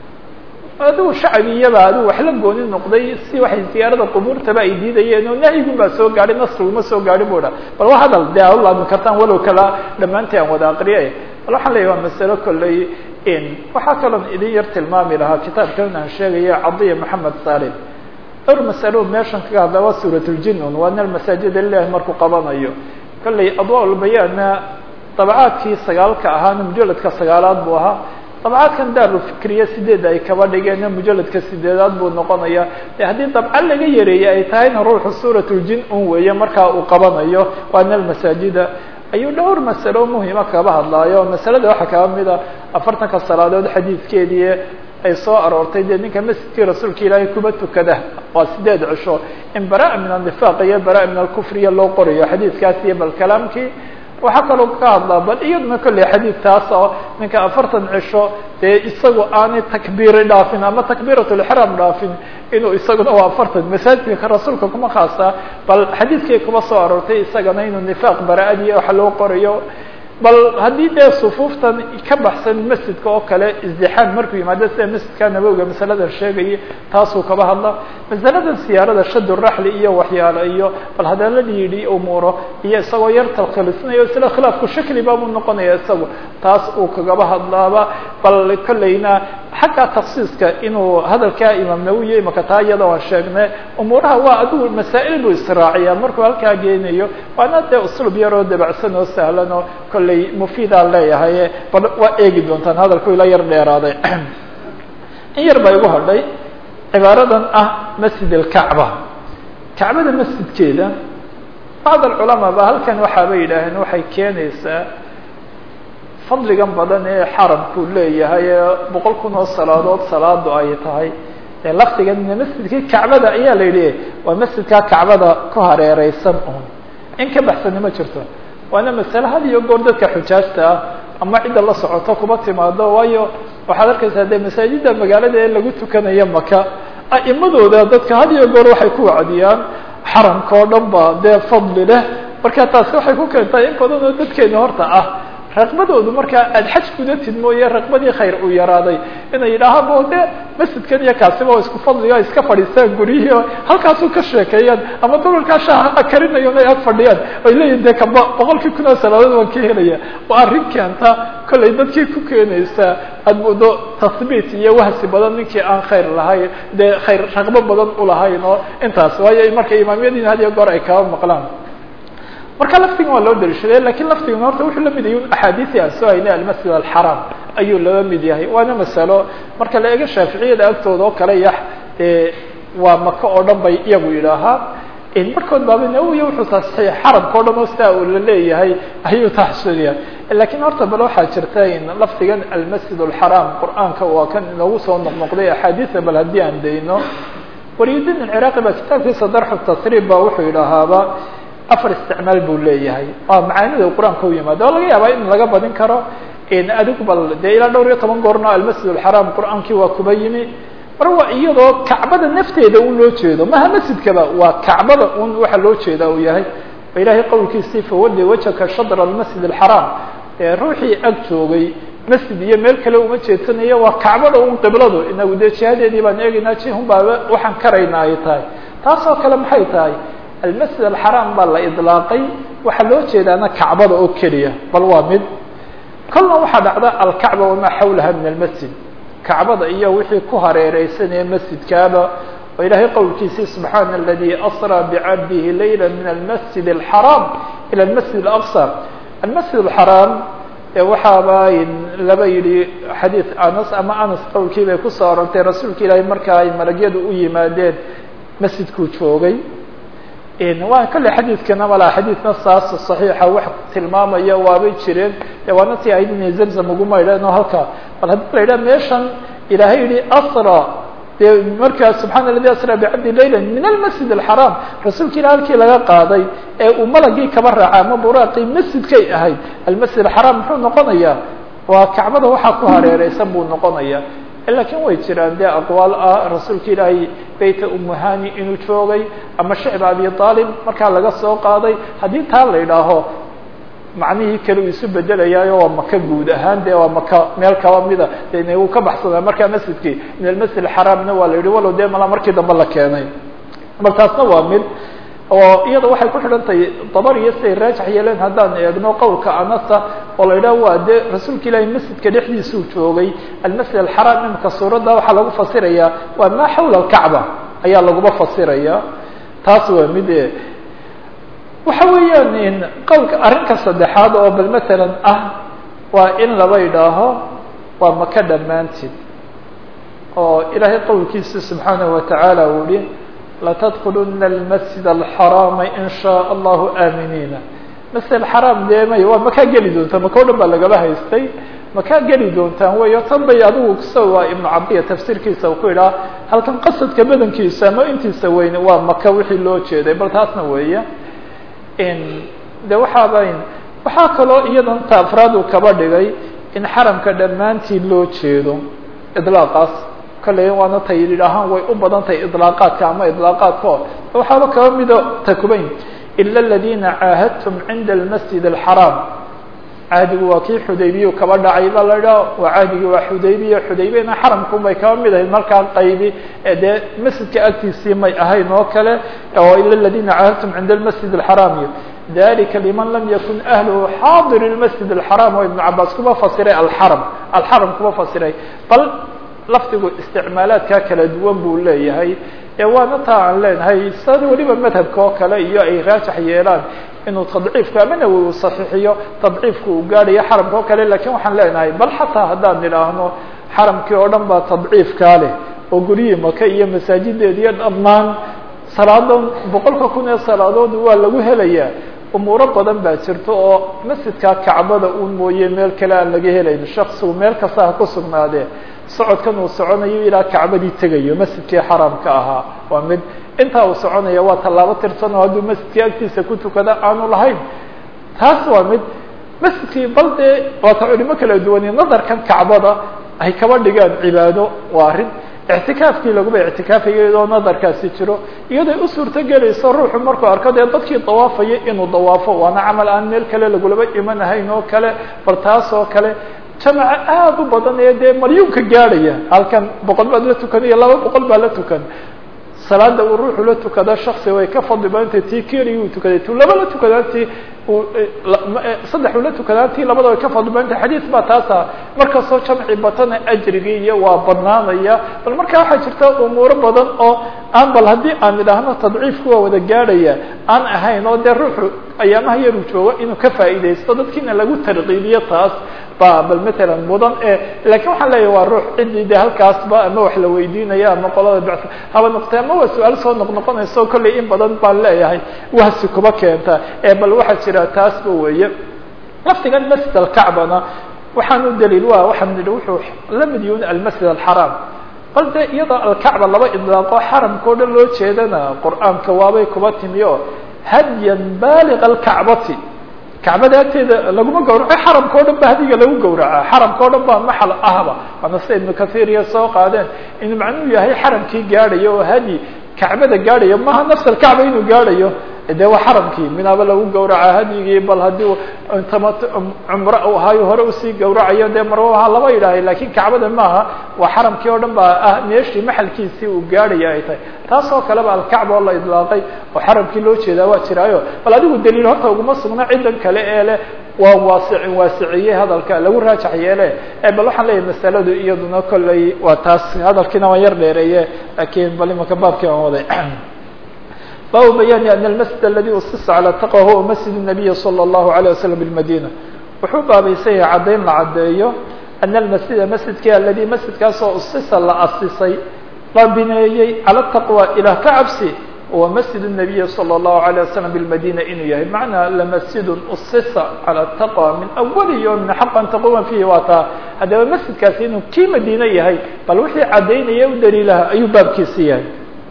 adigu shacbiyaba adigu wax la gooni noqday si waxay ziyaarada qubuurtaba ay diidayeen oo nahyigun baa soo gaadhay nasriguma soo gaadhin bu dha bal waa hadal dee a ulaamin kartaan walow kala dhammaantii aan wada aqriyay bal waxaan leeyahy waa masalo kolley waxaa kaloon idin yar tilmaami lahaa kitaabkan aan sheegaya cadiya maxamed salim dhowr masalo meeshan kaga hadla waa suuratljinun waana masaajid ilahi markuu qabanayo kolley adwaaulbayaanna dabcaadkii 9 ahaana mujaladka 9aad buu ahaa dabcaadkan daarulfikriya 8 ay kaba dhigeen mujaladka 8aad buu noqonaya de haddii dabca laga yareeyey ay tahayna ruuxu suuratuljin un weeye markaa uu qabanayo waana masaajida ayuu dhowr masalo muhima kaba hadlaayo masalada waxaa kaba mida 40 salaadood xadiidkeedii ay soo aroortay dee ninka masjidkii rasuulka ilaahay kuba tukada waa 8 cisho in baraa min annifaaq iyo baraa min alkufriya loo qorayo xadiidkaas iyo bal kalaamkii waxaa kaloo ka hadlaa bal iyaduna kolley xadiidkaas oo ninka 40 cisho dee isagu aanay takbiiri dhaafin ama takbiiratulixraam dhaafin inuu isaguna waa 40 masaajidka rasuulka kuma khaasa bal xadiidkii kuma soo aroortay isagana inuu nifaaq bara-adii waxa loo qorayo bal haddii dee sufuuftan ka baxsan masjidka oo kale isdixaam markuu yimaado sida masjidka nabowga masaladan sheegayay taasuu kaba hadla masaladan siyaarada shaduraxli iyo waxyaalo iyo bal hadala yidhi umuuro iyo isagoo yar talkhalisnayo isla khilaafku shakli baabuu noqonaya isagu taas uu kagaba hadlaaba bal kolleyna xagga taksiiska inuu hadalkaa imaam nawawi imaka taa iyada waan sheegnay umuuraha waa adigu masaa'il buu israaciyaa markuu halkaa geenayo waana dee uslub yaroo dabacsan oo sahlan oo kolley mufiidaan leeyahay bal waa eegi doontaan hadalku ila yar dheeraaday in yar baa igu hadhay cibaaradan ah masjid alkacba kacbada masjidkeeda bacd alculamaa ba halkan waxaabay yidhaaheen waxay keenaysaa fadligan badan ee xaramku leeyahay ee 100 kun oo salaadood salaadu ay tahay ee laftigan masjidka kacbada ayaa la yidhi waa masjidka kacbada ku hareereysan in ka baxsan ma jirto waana mas'ala had iyo goor dadka xujaasta ama cid la socoto kuma timaado waayo waxaad arkaysaa de masaajida magaalada ee lagu tukanayo maka aimadooda dadka had iyo goor waxay ku wacdiyaan xaramka oo dhan ba dee fadli leh marka taas waxay ku keentay in badan oo dadkeena horta ah raqbadoodu marka aad xaj gudatid mooyee raqbadii khayr uu yaraaday inay yidhaahaan bo de masjidkan iyo kaasiba oo isku fadliga iska fadhiistaan guryihii halkaasuu ka sheekeeyaan ama dulalkaa shaaha karinayo inay ag fadhiyaan ay leeyihin de kaba 100 kun oo salaadood waan ka helaya waa arrin keenta kollay dadkii ku keenaysaa aad moodo tasbiit iyo wahsi badan ninkii aan khayr lahayn dee khayr raqbo badan u lahayn oo intaas waayo marka imaamiyadiina had iyo goor ay kaba maqlaan marka laftigan waa loo dalishaday lakin laftigan horta wuxuu la mid yahay axaadiisi aan soo haynay almasjid alxaram ayuu laba mid yahay waana masalo marka la eego shaaficiyada agtooda oo kale yax waa maka oo dhan bay iyagu yidhaahaa markood baaba nawawi wuxuu tasxiix xaramka oo dhan oo sidaa uu la leeyahay ayuu taxsiiliya lakin horta bal waxaa jirta in laftigan almasjid alxaram qur'aanka waa kan inoogu soo noqnoqday axaadiisa bal haddii aan dayno wariyuddin alciraaqi ba kitaabkiisa darxu tasriib ba wuxuu yidhaahaaba afar isticmaal buu leeyahay waa macaanida quraanka u yimaado oo laga yaabaa in laga badin karo adigu bal dee ilaa dhowr iyo 10 goorno almasjid alxaram qur'aankii waa kuba yimi mar waa iyadoo kacbada nafteeda un loo jeedo maha masjidkaba waa kacbada un waxa loo jeeda uu yahay ilaahay qowlkiisii fawalli wajhaka shadr almasjid alxaram ruuxii ag joogay masjid iyo meel kale uma jeedsanayo waa kacbada un qibladu inagu dee jihadeedii baan eegaynaa jihun baa waxaan karaynaa ay tahay taasoo kale maxay tahay المسجد الحرام baa la iطلاaqay waxaa loo jeedaana kacbada oo keliya bal waa mid kolna waxaa dhacda alkacba wamaa xawlaha min almasjid kacbada iyo wixii ku hareereysanaya masjidkaaba oo ilaahay qowlkiisii subxaana aladi asraa bicabdihi layla min almasjid alxaraam ila almasjid alaqsa almasjid alxaraam waxaaba laba yidhi xadiid anas ama anas qowlkii bay kusoo arortay rasuulka ilaahay markaa ay malagyadu u yimaadeen masjidkuu joogay waa kale xadiidkana malaa xadiidna saas saxiixa wax tilmaamaya waabay jireen waana tii ahayd inay zamzam ugu maydheen oo halkaa bal haddii la yidhaha meeshan ilaahay yihi asra dee markaa subxaana aladi asra bicabdi layla min almasjid alxaraam rasuulka ilah halkii laga qaaday ee uu malagii kaba raaca ama buraaqii masjidkay ahayd almasjid alxaraam muxuu noqonayaa waa kacbada waxaa ku hareereysan buu noqonaya lakin way jiraan dee aqwaal ah rasuulka ilaahay bayta umuhani inuu joogay ama shicba abi aalib markaa laga soo qaaday haddii taa la yidhaaho macnihii kale uu isu bedelayaayo waa maka guud ahaan dee waa maka meel kaba mida de uu ka baxsadaa markaa masjidkii min almasjid alxaraamna waa la yidhi walow dee mala markii dambe la keenay bal taasna waa mid oo iyada waxay ku xidhan tahay dabar iyo siday raajax yeeleen haddaan eegno qowlka anasa oo la yidhaha waa dee rasuulka ilaahay masjidka dhexdiisuu joogay almasjid alxaraam imika suuradda waxaa lagu fasirayaa waa maa xawla alkacba ayaa laguma fasiraya taas waa mid waxa weeyaan qowlka arrinka saddexaad oo bal matalan ah waa in laba yidhaaho waa maka dhammaanteed oo ilaahay qowlkiisa subxaanahu watacaala uu yihi latadkuluna almasjid alxaraama in shaa allahu aaminiina masjid alxaraam dee may waa makaa geli doontaa maka o dhan baa lagaba haystay makaa geli doontaan weyo tan bay adigu waa ibnu cabdiya tafsiirkiisa uu ku yidhaha halkan qasadka badankiisa ama intiisa weyne waa maka wixii loo jeeday bal taasna weeye de waxaa kaloo iyadan ta afraad uu kaba dhigay in xaramka dhammaantii loo jeedo idlaaqaas kale waana tay yidhaahaan way u badan tahay idlaaqaadka ama idlaaqaadko waxaaba kaba mido takubayn ila aladina caahadtum cinda almasjid alxaraam cahdigu waa kii xudaybiya kaba dhacay baa la idhaha waa cahdigii waa xudaybiya xudaybiyana xaramku bay kaba mid ahayd markaa qaybi dee masjidka agtiisii may ahayn oo kale oo ila aladina caahadtum cinda almasjid alxaraam dalika liman lam yakun ahluhu xaadir lmasjid alxaraam oo ibnu cabaas kuma fasiray alxaram kuba fasiray bal lafdigu isticmaalaadka kala duwan buu leeyahay waana taa aan leenahay sida waliba madhabka oo kale iyo ay raajax yeelaan inuu tadciifka amana uu saxiixiyo tadciifku uu gaadhayo xaramka oo kale laakiin waxaan leenahay bal xataa haddaan nidhaahno xaramkii oo dhan baa tadciifka leh oo guriyii maka iyo masaajideed iyo dhammaan salaadan 100,000 ee salaadood waa lagu helayaa umuuro badan baa jirta oo masjidka kacbada uu mooyee meel kale aan laga helayn shakhsigu meel kasta ha ku sugnaadee socodkan uu soconayo ilaa kacbadii tegayo masjidkii xaramka ahaa waa mid intaa uu soconaya waa tallaabo tirsan oo hadduu masjidkii agtiisa ku tukada aanu lahayn taas waa mid masjidkii bal dee waata culimo kala duwan nadarkan kacbada ay kaba dhigaan cibaado waa arrin اعتiكاafkii laguba اعتiكاafaya iyadoo nadarkaasi jiro iyaday u suurto gelayso ruuxu markuu arko dee dadkii dawaafaya inuu dawaafo waana camal aan meel kale lagulaba imanahayn oo kale bal taas oo kale jamaca aad u badan ee dee malyuunka gaadhaya halkan 100 baad la tukan iyo 200 baa la tukan salaada uu ruuxu la tukada shaksi way ka fadli badantay tii keliya uu tukaday tuu laba la tukadaantii saddex uu la tukadaantii labada way ka fadli badantay xadiis baa taasa markastoo jamci batana ajrigii iyo waa badnaanaya bal markaa waxaa jirta umuuro badan oo aan bal haddii aan idhaahno tadciifku waa wada gaadhaya aan ahayn oo dee ruuxu ayaamaha yaru jooga inuu ka faa'iidaysto dadkiina lagu tarqiibiyo taas bal matalan mudan laakiin waxaan leeyahay waa ruux ciddii de halkaasba ama wax la weydiinaya ama qolada bacsa haba noqtee ama waa su-aal soo noqnoqonayso kollay in badan baan leeyahay wahsi kuba keenta bal waxaa jira taasba weeye laftigan masjid alkacbana waxaan u daliil waa waxaan nidhi wuxuu la mid yuun almasjid alxaraam bal de iyadoo alkacba laba idlaaqo xaramka o dhan loo jeedana qur'aanka waabay kuba timi o hadyan baaliga alkacbati kacbada agteeda laguma gawraco xaramka o dhan ba hadiga lagu gawraca xaramka o dhan baa maxal ahba waana sida ibnu kahiir iyo soo qaadeen inuu macnuu yahay xaramkii gaadhayo oo hadi kacbada gaadhayo maha nafs alkacba inuu gaadhayo de waa xaramkii minaaba lagu gawraca hadigii bal haddii cumro u ahaayo hore usii gawracayo dee marwaha laba yidhaahay lakin kacbada maaha waa xaramkii oo dhan baa ah meeshii maxalkiisii uu gaadhaya ay tahay taas oo kaleba alkacba oo la idlaaqay oo xaramkii loo jeedaa waa jiraayo bal adigu daliil horta uguma sugna cidan kale ee leh waa waasiciyey hadalka lagu raajax yeele bal waxaan leeyahay masaladu iyaduna kolley waa taas hadalkiina waan yar dheereeye lakin bal imaka baabkii aan waday bab bayani an almasjid aladi usisa calى taqwa huwa masjid الnabiyi salى الlahu عalيه waslm bاlmadina wuxuu baabaysan yahay caddayn la caddeeyo ana almasjida masjidkii aladi masjidkaasoo usisa la asisay la bineeyey calى taqwa ilah ka cabsi huwa masjid الnabiyi salى الlahu عalيه waslm bاlmadina inuu yahay macnaa lamasjid usisa calى taqwa min awali yowmin xaqan taquma fihi waa taa haddaba masjidkaasi inuu kii madiine yahay bal wixii caddaynaya u daliilaha ayuu baabkiisi yahay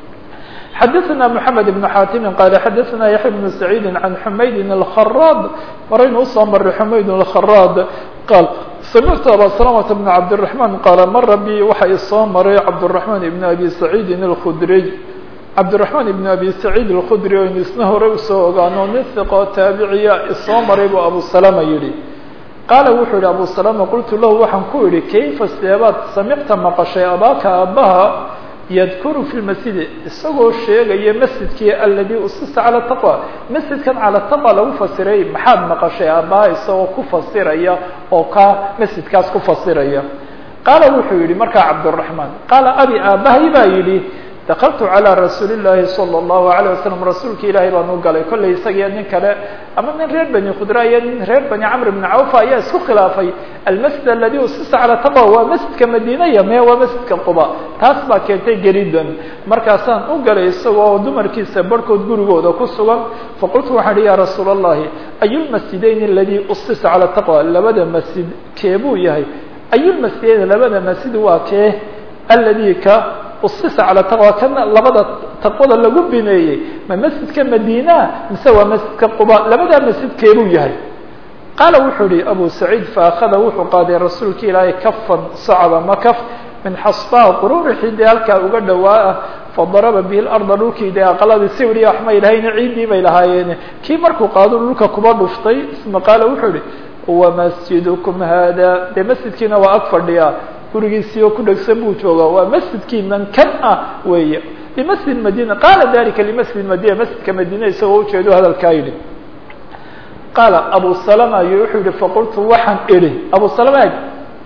xdثna محamed بن xاtimi qal xadثna yaحya بن سacيidi عan xumayd الخراad maraynu usoo maray xumayd الخراad qaal samictu aba سلامة بن cabdالرحمن qaala mara bi waxa isoo maray cabdالرحمن بن abi سacيidi الkdriy cabdالرحمن بن abi سacيid الkdri o isna hore usoo ogaano nin ثiqo taabiciya isoo maray buu abu سلامة yihi qaala wuxuu yihi abu سلامة qultu lahu waxaan ku idhi kayfa seebaad samicta maqashay abaaka aabbaha yadkuru fi lmasjidi isagoo sheegaya masjidkii aladi usisa calى taqwa masjidkan calى taqwa lagu fasiray maxaad maqashay aabbaha isagoo ku fasiraya oo ka masjidkaas ku fasiraya qaala wuxuu yihi markaa cabdالرaحman qaala abi aabbahay baa yidhi dakaltu calى rasuuli الlahi salى الlahu عalيه waslm rasuulka ilaahay baan u galay kollay isagiyo nin kale ama nin reer bani khudra iyo nin reer bani camr bn cawfa ayaa isku khilaafay almasjid aladi usisa calى taqwa waa masjidka madiinaya me waa masjidka quba taas baa keentay gelidan markaasaan u galay isagoo dumarkiisa barhkood gurigooda ku sugan faqultu waxaan ihi ya rasuul الlahi ayulmasjidayn aladi usisa calى taqwa labada masjid keebuu yahay ayulmasjidayn labada masjid waa kee aladi ka usisa calى taqwa kana labada taqwada lagu bineeyey ma masjidka madiina mise waa masjidka quba labadaa masjidkeebuu yahay qaala wuxuu yihi abu saciid faakada wuxuu qaaday rasuulka ilaahay kafan sacda makaf min xasbaa qururixii dee halkaa uga dhowaa ah fadaraba bihi larda dhulkii dee aqaladii sawiriya wax may lahayne ciiddii bay lahaayeen kii markuu qaado dhulka kuba dhuftay isma qaala wuxuu yihi huwa masjidukum hada dee masjidkiina waa ag fadhiya gurigiisii oo ku dhegsan buu joogaa waa masjidkii mankan ah weeye limasjid madina qaala dalika limasjid madina masjidka madina isagoo ujeedo hadalkaa yidhi qaala abu salama iyo wuxuu yihi faqultu waxaan idhi abu salama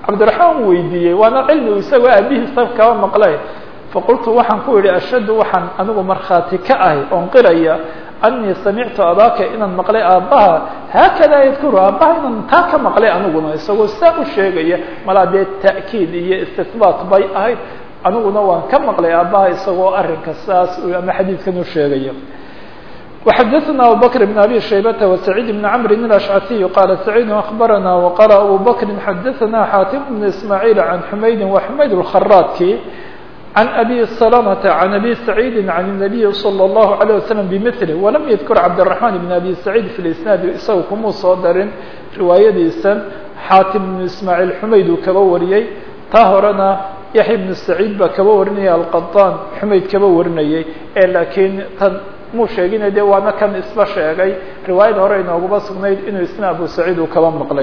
cabdiraxmaan weydiiyey waana cilmigu isagoo aabihiisa kaba maqlay faqultu waxaan ku idhi ashhadu waxaan anigu markhaati ka ahay oon qiraya anii samictu abaaka inaan maqlay aabbaha haakadaa yadkuru aabbaha inaan taa ka maqlay aniguna isagoo saa u sheegaya malaa dee ta'kiid iyo istihbaat bay ahayd aniguna waan ka maqlay aabbaha isagoo arrinka saas ama xadiidkan u sheegaya وxdثna أbو بكر بن أbي شhيبة وسعيد بن عمرو الأشعثي قال سعيد أخبرنا وقال أbو بكر حدثنا حاتم بن إسماعيل عن حميد وحميد الخراطي عن أبي سلمة عن أبي سعيد عن النبي صلى الله عليه وسلم بمثله ولم يذكر عبد الرحمن بن أبي سعيد في الإسناad isagoo kuma soo darin riwaayadiisan xاatim بن إسماعيل حميد uu kaba wariyey taa horena يحيى بن سعيد baa kaba warinaya القطان حميد kaba warinayay lakiin tan muu sheegina de waana kan isla sheegay riwaayada hore inoogaba sugnayd inuu isna abu saciid uu kaba maqlay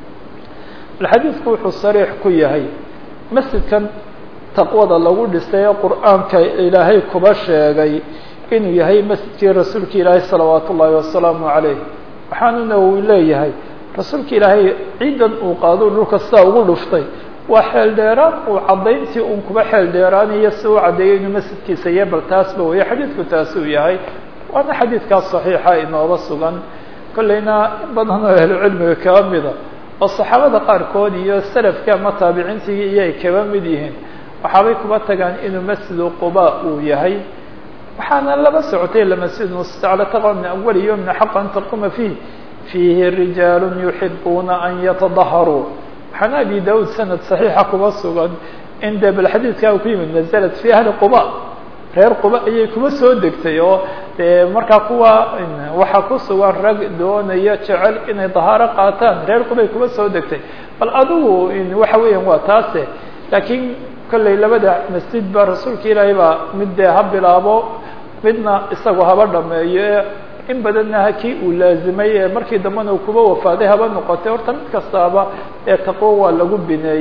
xadiidku wuxuu sariix ku yahay masjidkan taqwada lagu dhisay qur'aanka ilaahay kuba sheegay inuu yahay masjidkii rasuulka ilaahay salawaat ullaahi wasalaamu calayh waxaanuna uu leeyahay rasuulka ilaahay ciidan uu qaado dhulka sidaa ugu dhuftay waa xeel dheeraan uu caddayntii un kuba xeel dheeraanayo si uu caddeeyay inuu masjidkiisa iyo bal taasba weeye xadiidku taasuu yahay waana xadiidkaas saxiixa inooba sugan kollayna in badan oo ahlucilmiga kaba mida oo saxaabada qaarkood iyo salafka ama taabiciintii iyo ay kaba mid yihiin waxaabay kuba tagaan inuu masjidu quba uu yahay waxaana laba socotay lamasjid mustacla taqwa min awali yawmin xaqa an taquma fiihi rijaalu yuxibuuna an yatadaharuu waxaana abi daud sanad saxiixa kuba sugan in de bal xadiidkaa ku yimid naزlat fi ahli quba reer quba ayay kuma soo degtay oo de markaa kuwa waxaa ku sugan rag doonaya jecel inay dahaaro qaataan reer qubay kuma soo degtay bal adigu waxa weeyaan waa taase laakiin kollay labada masjid ba rasuulka ilaahay baa mid dee ha bilaabo midna isagoo haba dhameeyo in badanna kii uu laazimay ee markii dambena uu kuba wafaaday haba noqotay horta mid kastaaba ee taqwo waa lagu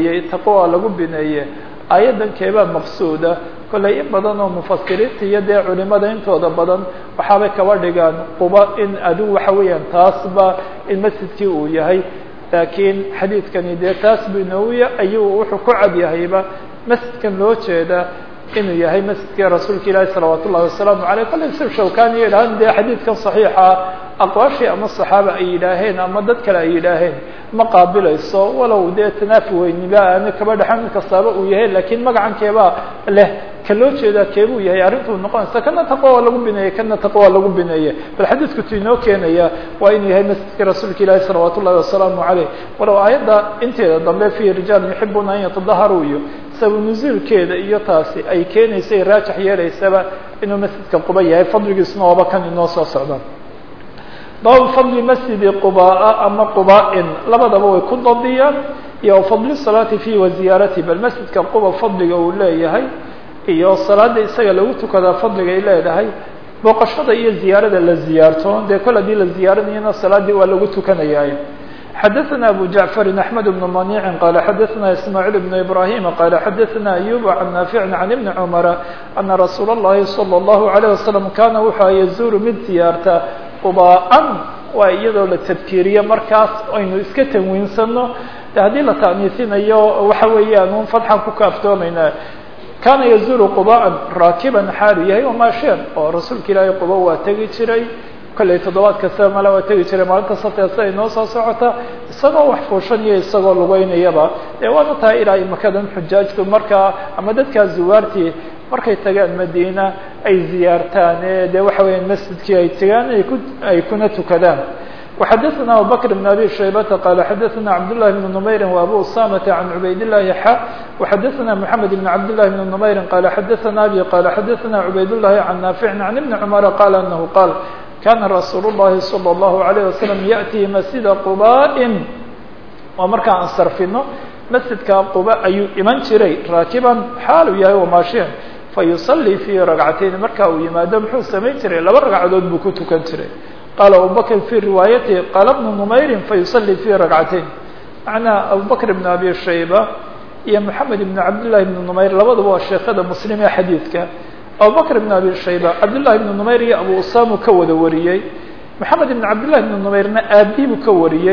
bineeyey aayaddan keebaa maqsuuda kollay in badan oo mufasiriinta iyo dee culimada intooda badan waxaabay kaba dhigaan quba in adigu waxa weeyaan taasba in masjidkii uu yahay laakiin xadiidkani dee taas bu inooya ayuu wuxuu ku cad yahayba masjidkan loo jeeda inuu yahay masjidkii rasuulka ilaahi salawaat ullahi wasalaamu aleyh kollay si shawkani yidhahaan dee xadiidkan saxiixa aqwaashii ama saxaaba ay yidhaaheen ama dad kale ay yidhaaheen ma qaabilayso walow dee tanaafi weyniba aana kaba dhexan mid kastaaba uu yahay laakiin magacan keebaa leh ka loo jeedaa keebuu yahay arrintuu noqonaysa kana taqwa waa lagu bineeyey kana taqwa waa lagu bineeyey bal xadiidku tu inoo keenaya waa inuu yahay masjidkii rasuulka ilaahi salawaat ullahi wasalaamu caleyh walow aayadda inteeda dambe fiihi rijaal yuxibuuna an yatadaharuu iyo sabu nuzuulkeeda iyo taasi ay keenaysay raajix yeelaysaba inuu masjidka quba yahay fadligiisuna waaba kan inoo soo socdaan baabu fadli masjidi qubaa ama qubaa-in labadaba way ku dadiyaan iyo fadli salaati fiihi wa ziyaaratihi bal masjidka quba fadliga uu leeyahay iyo salaada isaga lagu tukadaa fadliga ay leedahay booqashada iyo ziyaarada la ziyaarto dee kol hadii la ziyaaranayana salaadii waa lagu tukanayaaye xadaثna abu jacfar axmed bn maniic qala xadaثna ismaaعiil bn ibrahim qala xadaثna ayub can naafic can ibni cumara ana rasuula اllahi salى اllahu عalيه wasalam kana wuxua yazuuru mid ziyaarta qubaa-an waa iyadoo la tadkiiriyo markaas aynu iska tanwiinsano de haddii la ta'niisinayo waxa weeyaan un fadxan ku kaaftoomayna kana yazuuru qubaa-an raakiban xaalu yahay wamaashian oo rasuulka ilaahay quba waa tegi jiray kollay toddobaad kastaba mala waa tegi jiray maalinta sabteesa ay noo soo socota isagoo wax fuushan iyo isagoo lugeynayaba dee waana tahay ilaa imakadan xujaajtu markaa ama dadkaa zuwaartii markay tagaan madiina ay ziyaartaan dee waxa weeyaan masjidkii ay tagaan ay kuna tukadaan وxadثna abu bكر بن abي شhaybةa qال xadثna cabdاللahi بن نmayri وabu usamةa عan cubayd الlahi xa وxadثna mحamed بن cabdاللahi بن نmayri qala xadثna abi qala xadثna cubayd الlahi عan naafic عan iبni cmara qala anahu qaal kana rasuul الlahi salى الlahu عalيه wasalam yaأtii masjida qubaa-in waa markaa aan sarfino masjidka quba ayuu iman jiray raakiban xaalu yahay wamaashian fayuصalii fii ragcatayn marka uu yimaado muxuu samayn jiray laba ragcadood buu ku tukan jiray qala abu bakr fi riwaayatihi qaala bnu numayri fayuصalii fii ragcatayn macnaa abu bakr bn abi shayba iyo moxamed ibn cabdillahi bn numayr labaduba waa sheekada muslim ee xadiidka abu bakr bn abi shayba cabdillahi bn numayr iyo abu usamu ka wada wariyey moxamed ibn cabdillahi bn numayrna aabihiibuu ka wariyey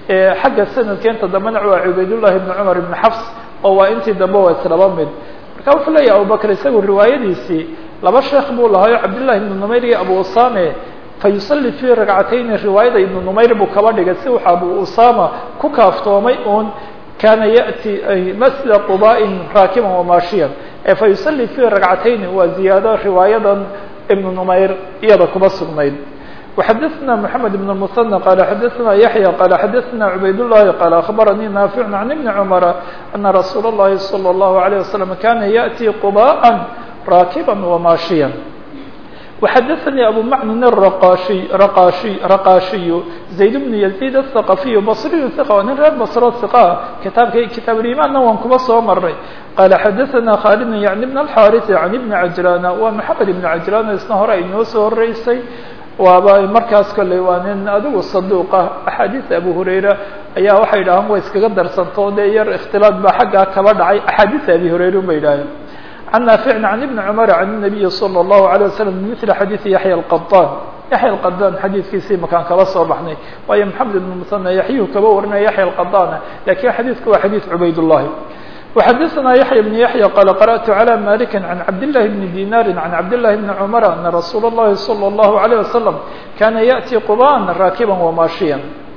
xagga sanadka inta dambena waa cubaydullah ibn cumar ibn xafs oo waa intii dambe waa islaba mid marka wuxuu leeyahay abubakr isagu riwaayadiisii laba sheekh buu lahaayo cabdillah ibn numayr iyo abu usame fayusalli fii ragcatayni riwaayada ibnu numayr buu kaba dhigay si waxa abu usama ku kaaftoomay uun kana yأti masjida quba'in raakiban wamaashiyan fayusalli fii ragcatayni waa ziyaado riwaayadan ibnu numayr iyada kuba sugnayd وxadثna محamed بن المثنى qال xadثna yaحyى qال xadثna عubayd اللhi qال أخbarnii ناafiع عن iبن cمر أنa رasuul الlahi صلى الله عليه وسلم kana yأتي qubاءa rاakبا وmaashيا وxadثnي أbو mعن الرqاشي زayd بن يزيد الثقفي بصري ثقة nin reer bصro ثقة kitaab الإيماnna waan kuba soo maray qال xadثna khالد يعني بن الحاrث عن بن عجلان waa محamed بن عجلان isna hore ay noo soo horeysay waaba markaas kale waa nin adigu saduuqa axaadiis abu hurayra ayaa waxay dhahaan way iskaga darsantoo dee yar ikhtilaad baa xaggaa kaba dhacay axaadiis abi hurayra bay dhaaheen can naaficin can ibni cumar can الnabiyi salى الlahu عalيه wasalam bimithli xadiidi yaxya alqaطaan yaxya alqaطaan xadiidkiisii makaan kaba soo baxnay waayo maxamed ibn musanى yaxyuhu kaba warinaya yaxya alqaطaana lakin xadiidku waa xadiid cubaydالlahi وxadثna yaحyى بن yaحyى qال قرأت عlى مالك عن cabdاللahi بن ديناr عن cabdاللahi بن cمر أنa رasuul الlahi صلى الله عليه وسلم kana yأتي qubاءa راakبا وmaashيا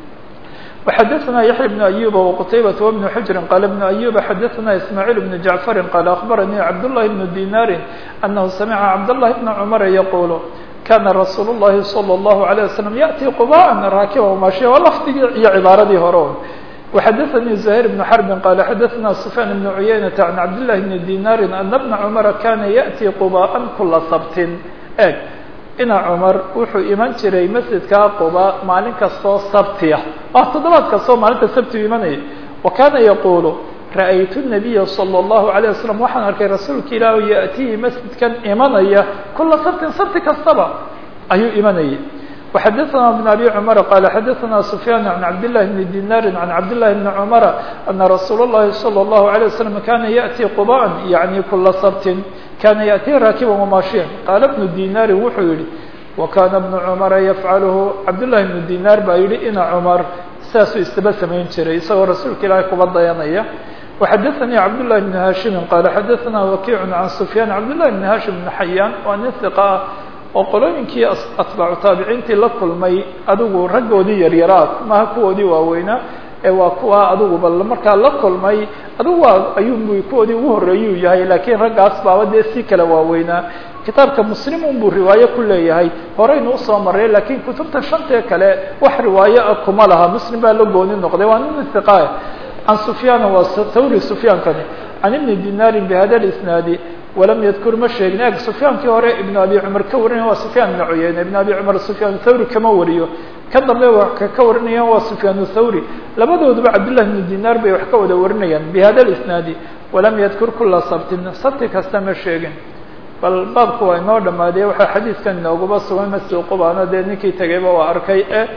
وxadثna yaحyى بن أيوب وqتيبة وبن حجر qال بن أيوب xadثna إسماعيل بن جعفر qال أخبرني cabdاللahi بن ديناr أنه سمع cabdاللahi بن cمر يقول kana رasuul الlahi صلى الله عليه وسلم yأتي qubاءa راakبا وmaashيا waa lafdigii iyo cibaaradii hore وxadثnي زهير بن حرب qال xadثna سفyان بن عuyaynة عن cabdاللahi بن ديناr أن بنa cمر kana yأتي qubاءa kula sabtin eg ina cmar wuxuu iman jiray masjidka quba maalin kastoo sabtiya toddobaad kastoo maalinta sabti imanaya وakana yaqul ra'aytu النabiya صلى الlaه عليه وسلم waxaan arkay rasuulka ilaah yأtihi masjidkan imanaya kula sabtin sabti kastaba ayuu imanayay وxadثna بن أbي cمر qال xadثna سفyان عن cabdاللahi بن ديناr عن cabdاللahi بن cمر أنa رasuul الlahi صلى الlaه عليه وسلم kana yأتي qubاءa yaعnي kula sabtin kana yأتي raakiبا وmaashيا qaala بن ديناr wuxuu yihi وkana بن cمر yfcalhu cabdاللahi بن ديناr baa yihi ina cmar saasuu istaba samayn jiray isagoo rasuulka ilaahay kuba dayanaya وxadثnي cabdاللahi بن hاشhimi qال xadثna وkiع عن سفyان cabdاللahi بن hاشhim بن xayaan waa nin ثiqa oo qolooyinkii atbaacu taabiciintii la kulmay adigu raggoodii yaryaraa maha kuwoodii waaweynaa ee waa kuwa adigu bal markaa la kulmay adigu waa ayuunbu kuwoodii ugu horreeyuu yahay laakiin raggaas baaba dee si kala waaweynaa kitaabka muslim unbuu riwaayo ku leeyahay horeynu usoo maray laakiin kutubta shantee kale wax riwaayo ah kuma laha muslim baa la gooni noqday waa nin hiqaah can sufyaana waa thawri sufyaankani can ibni dinaarin bihada isnaadi walam yadkur ma sheegin eg sufyaankii hore ibn abi cumar ka warinaya waa sufyaan ibn cuyayna ibn abi cumar sufyaan thawri kama wariyo ka dambe ka warinayaan waa sufyaan thawri labadooduba cabdillah ibn dinaar bay wax ka wada warinayaan bihada isnaadi walam yadkur kula sabtin sabti kasta ma sheegin bal baabku waa inoo dhamaadiyey waxaa xadiidkan inooguba sugan masjid qubaana dee ninkii tegayba waa arkay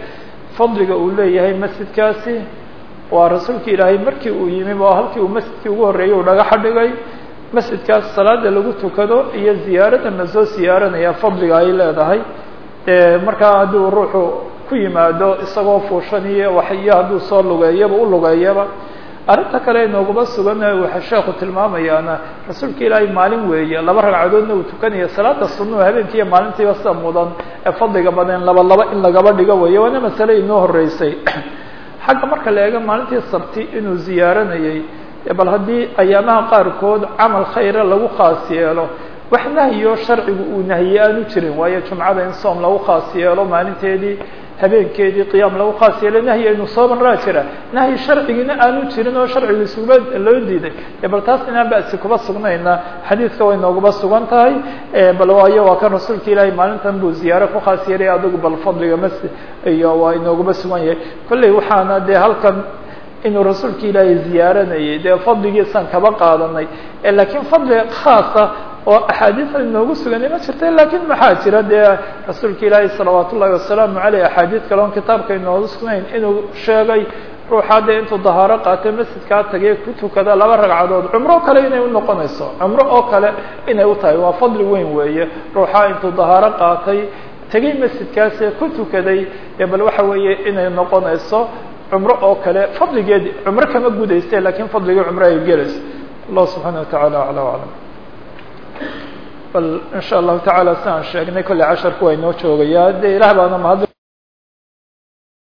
fadliga uu leeyahay masjidkaasi waa rasuulka ilaahay markii uu yimi waa halkii uu masjidkii ugu horreeyay uu dhagaxa dhigay masjidkaas salaada lagu tukado iyo ziyaarada la soo ziyaaranaya fadliga ay leedahay markaa hadduu ruuxu ku yimaado isagoo fuushaniyo waxyo hadduu soo lugeeyaba u lugeeyaba arrinta kale inooguma sugan waxa sheekhu tilmaamayaana rasuulka ilaahay maalin weeye laba ragcadoodna uu tukanaya salaada sunnuhu habeenkii iyo maalintiiba sida mudan ee fadliga badan laba in lagaba dhigo weeye waana masale inoo horreysay xagga marka la eego maalintii sabti inuu ziyaaranayay bal haddii ayaamaha qaarkood camal khayra lagu khaas yeelo wax nahyo sharcigu uu nahiye aanu jirin waayo jumcada in soom lagu khaas yeelo maalinteedii habeenkeedii qiyaam lagu khaas yeelo nahyi aynu soo marraa jira nahyi sharcigiina aanu jirin oo sharcigu isuba loo diiday bal taas inaan ba'si kuba sugnayna xadiidka way nooguba sugan tahay bal waayo waa kan rasuulka ilaahay maalintan buu ziyaaro ku khaas yeelay adigu bal fadliga masjid iyo waa inooguba sugan yahay kolley waxaana dee halkan inuu rasuulka ilaahay ziyaaranayay dee fadligiisaan kaba qaadanay laakiin fadli khaasa oo axaadiisa inoogu suganay ma jirta lakin maxaa jira dee rasuulka ilaahay salawaat ullahi wasalaamu caleyh axaadiid kale on kitaabka inoogu sugnayn inuu sheegay ruuxa dee intuu dahaaro qaatay masjidkaa tagay ku tukada laba ragcadood cumro kale inay unoqonayso cumro oo kale inay u tahay waa fadli weyn weeye ruuxa intuu dahaaro qaatay tegay masjidkaasi ku tukaday bal waxa weeye inay noqonayso cumro oo kale fadligeed cumro kama gudayse lakin fadligii cumro ay gelayso allah subxaana wataعala aclى aclam bal in shaء allahu taعala si aan sheegnay kolley casharku waa inoo joogayaa de ilaah baana mahad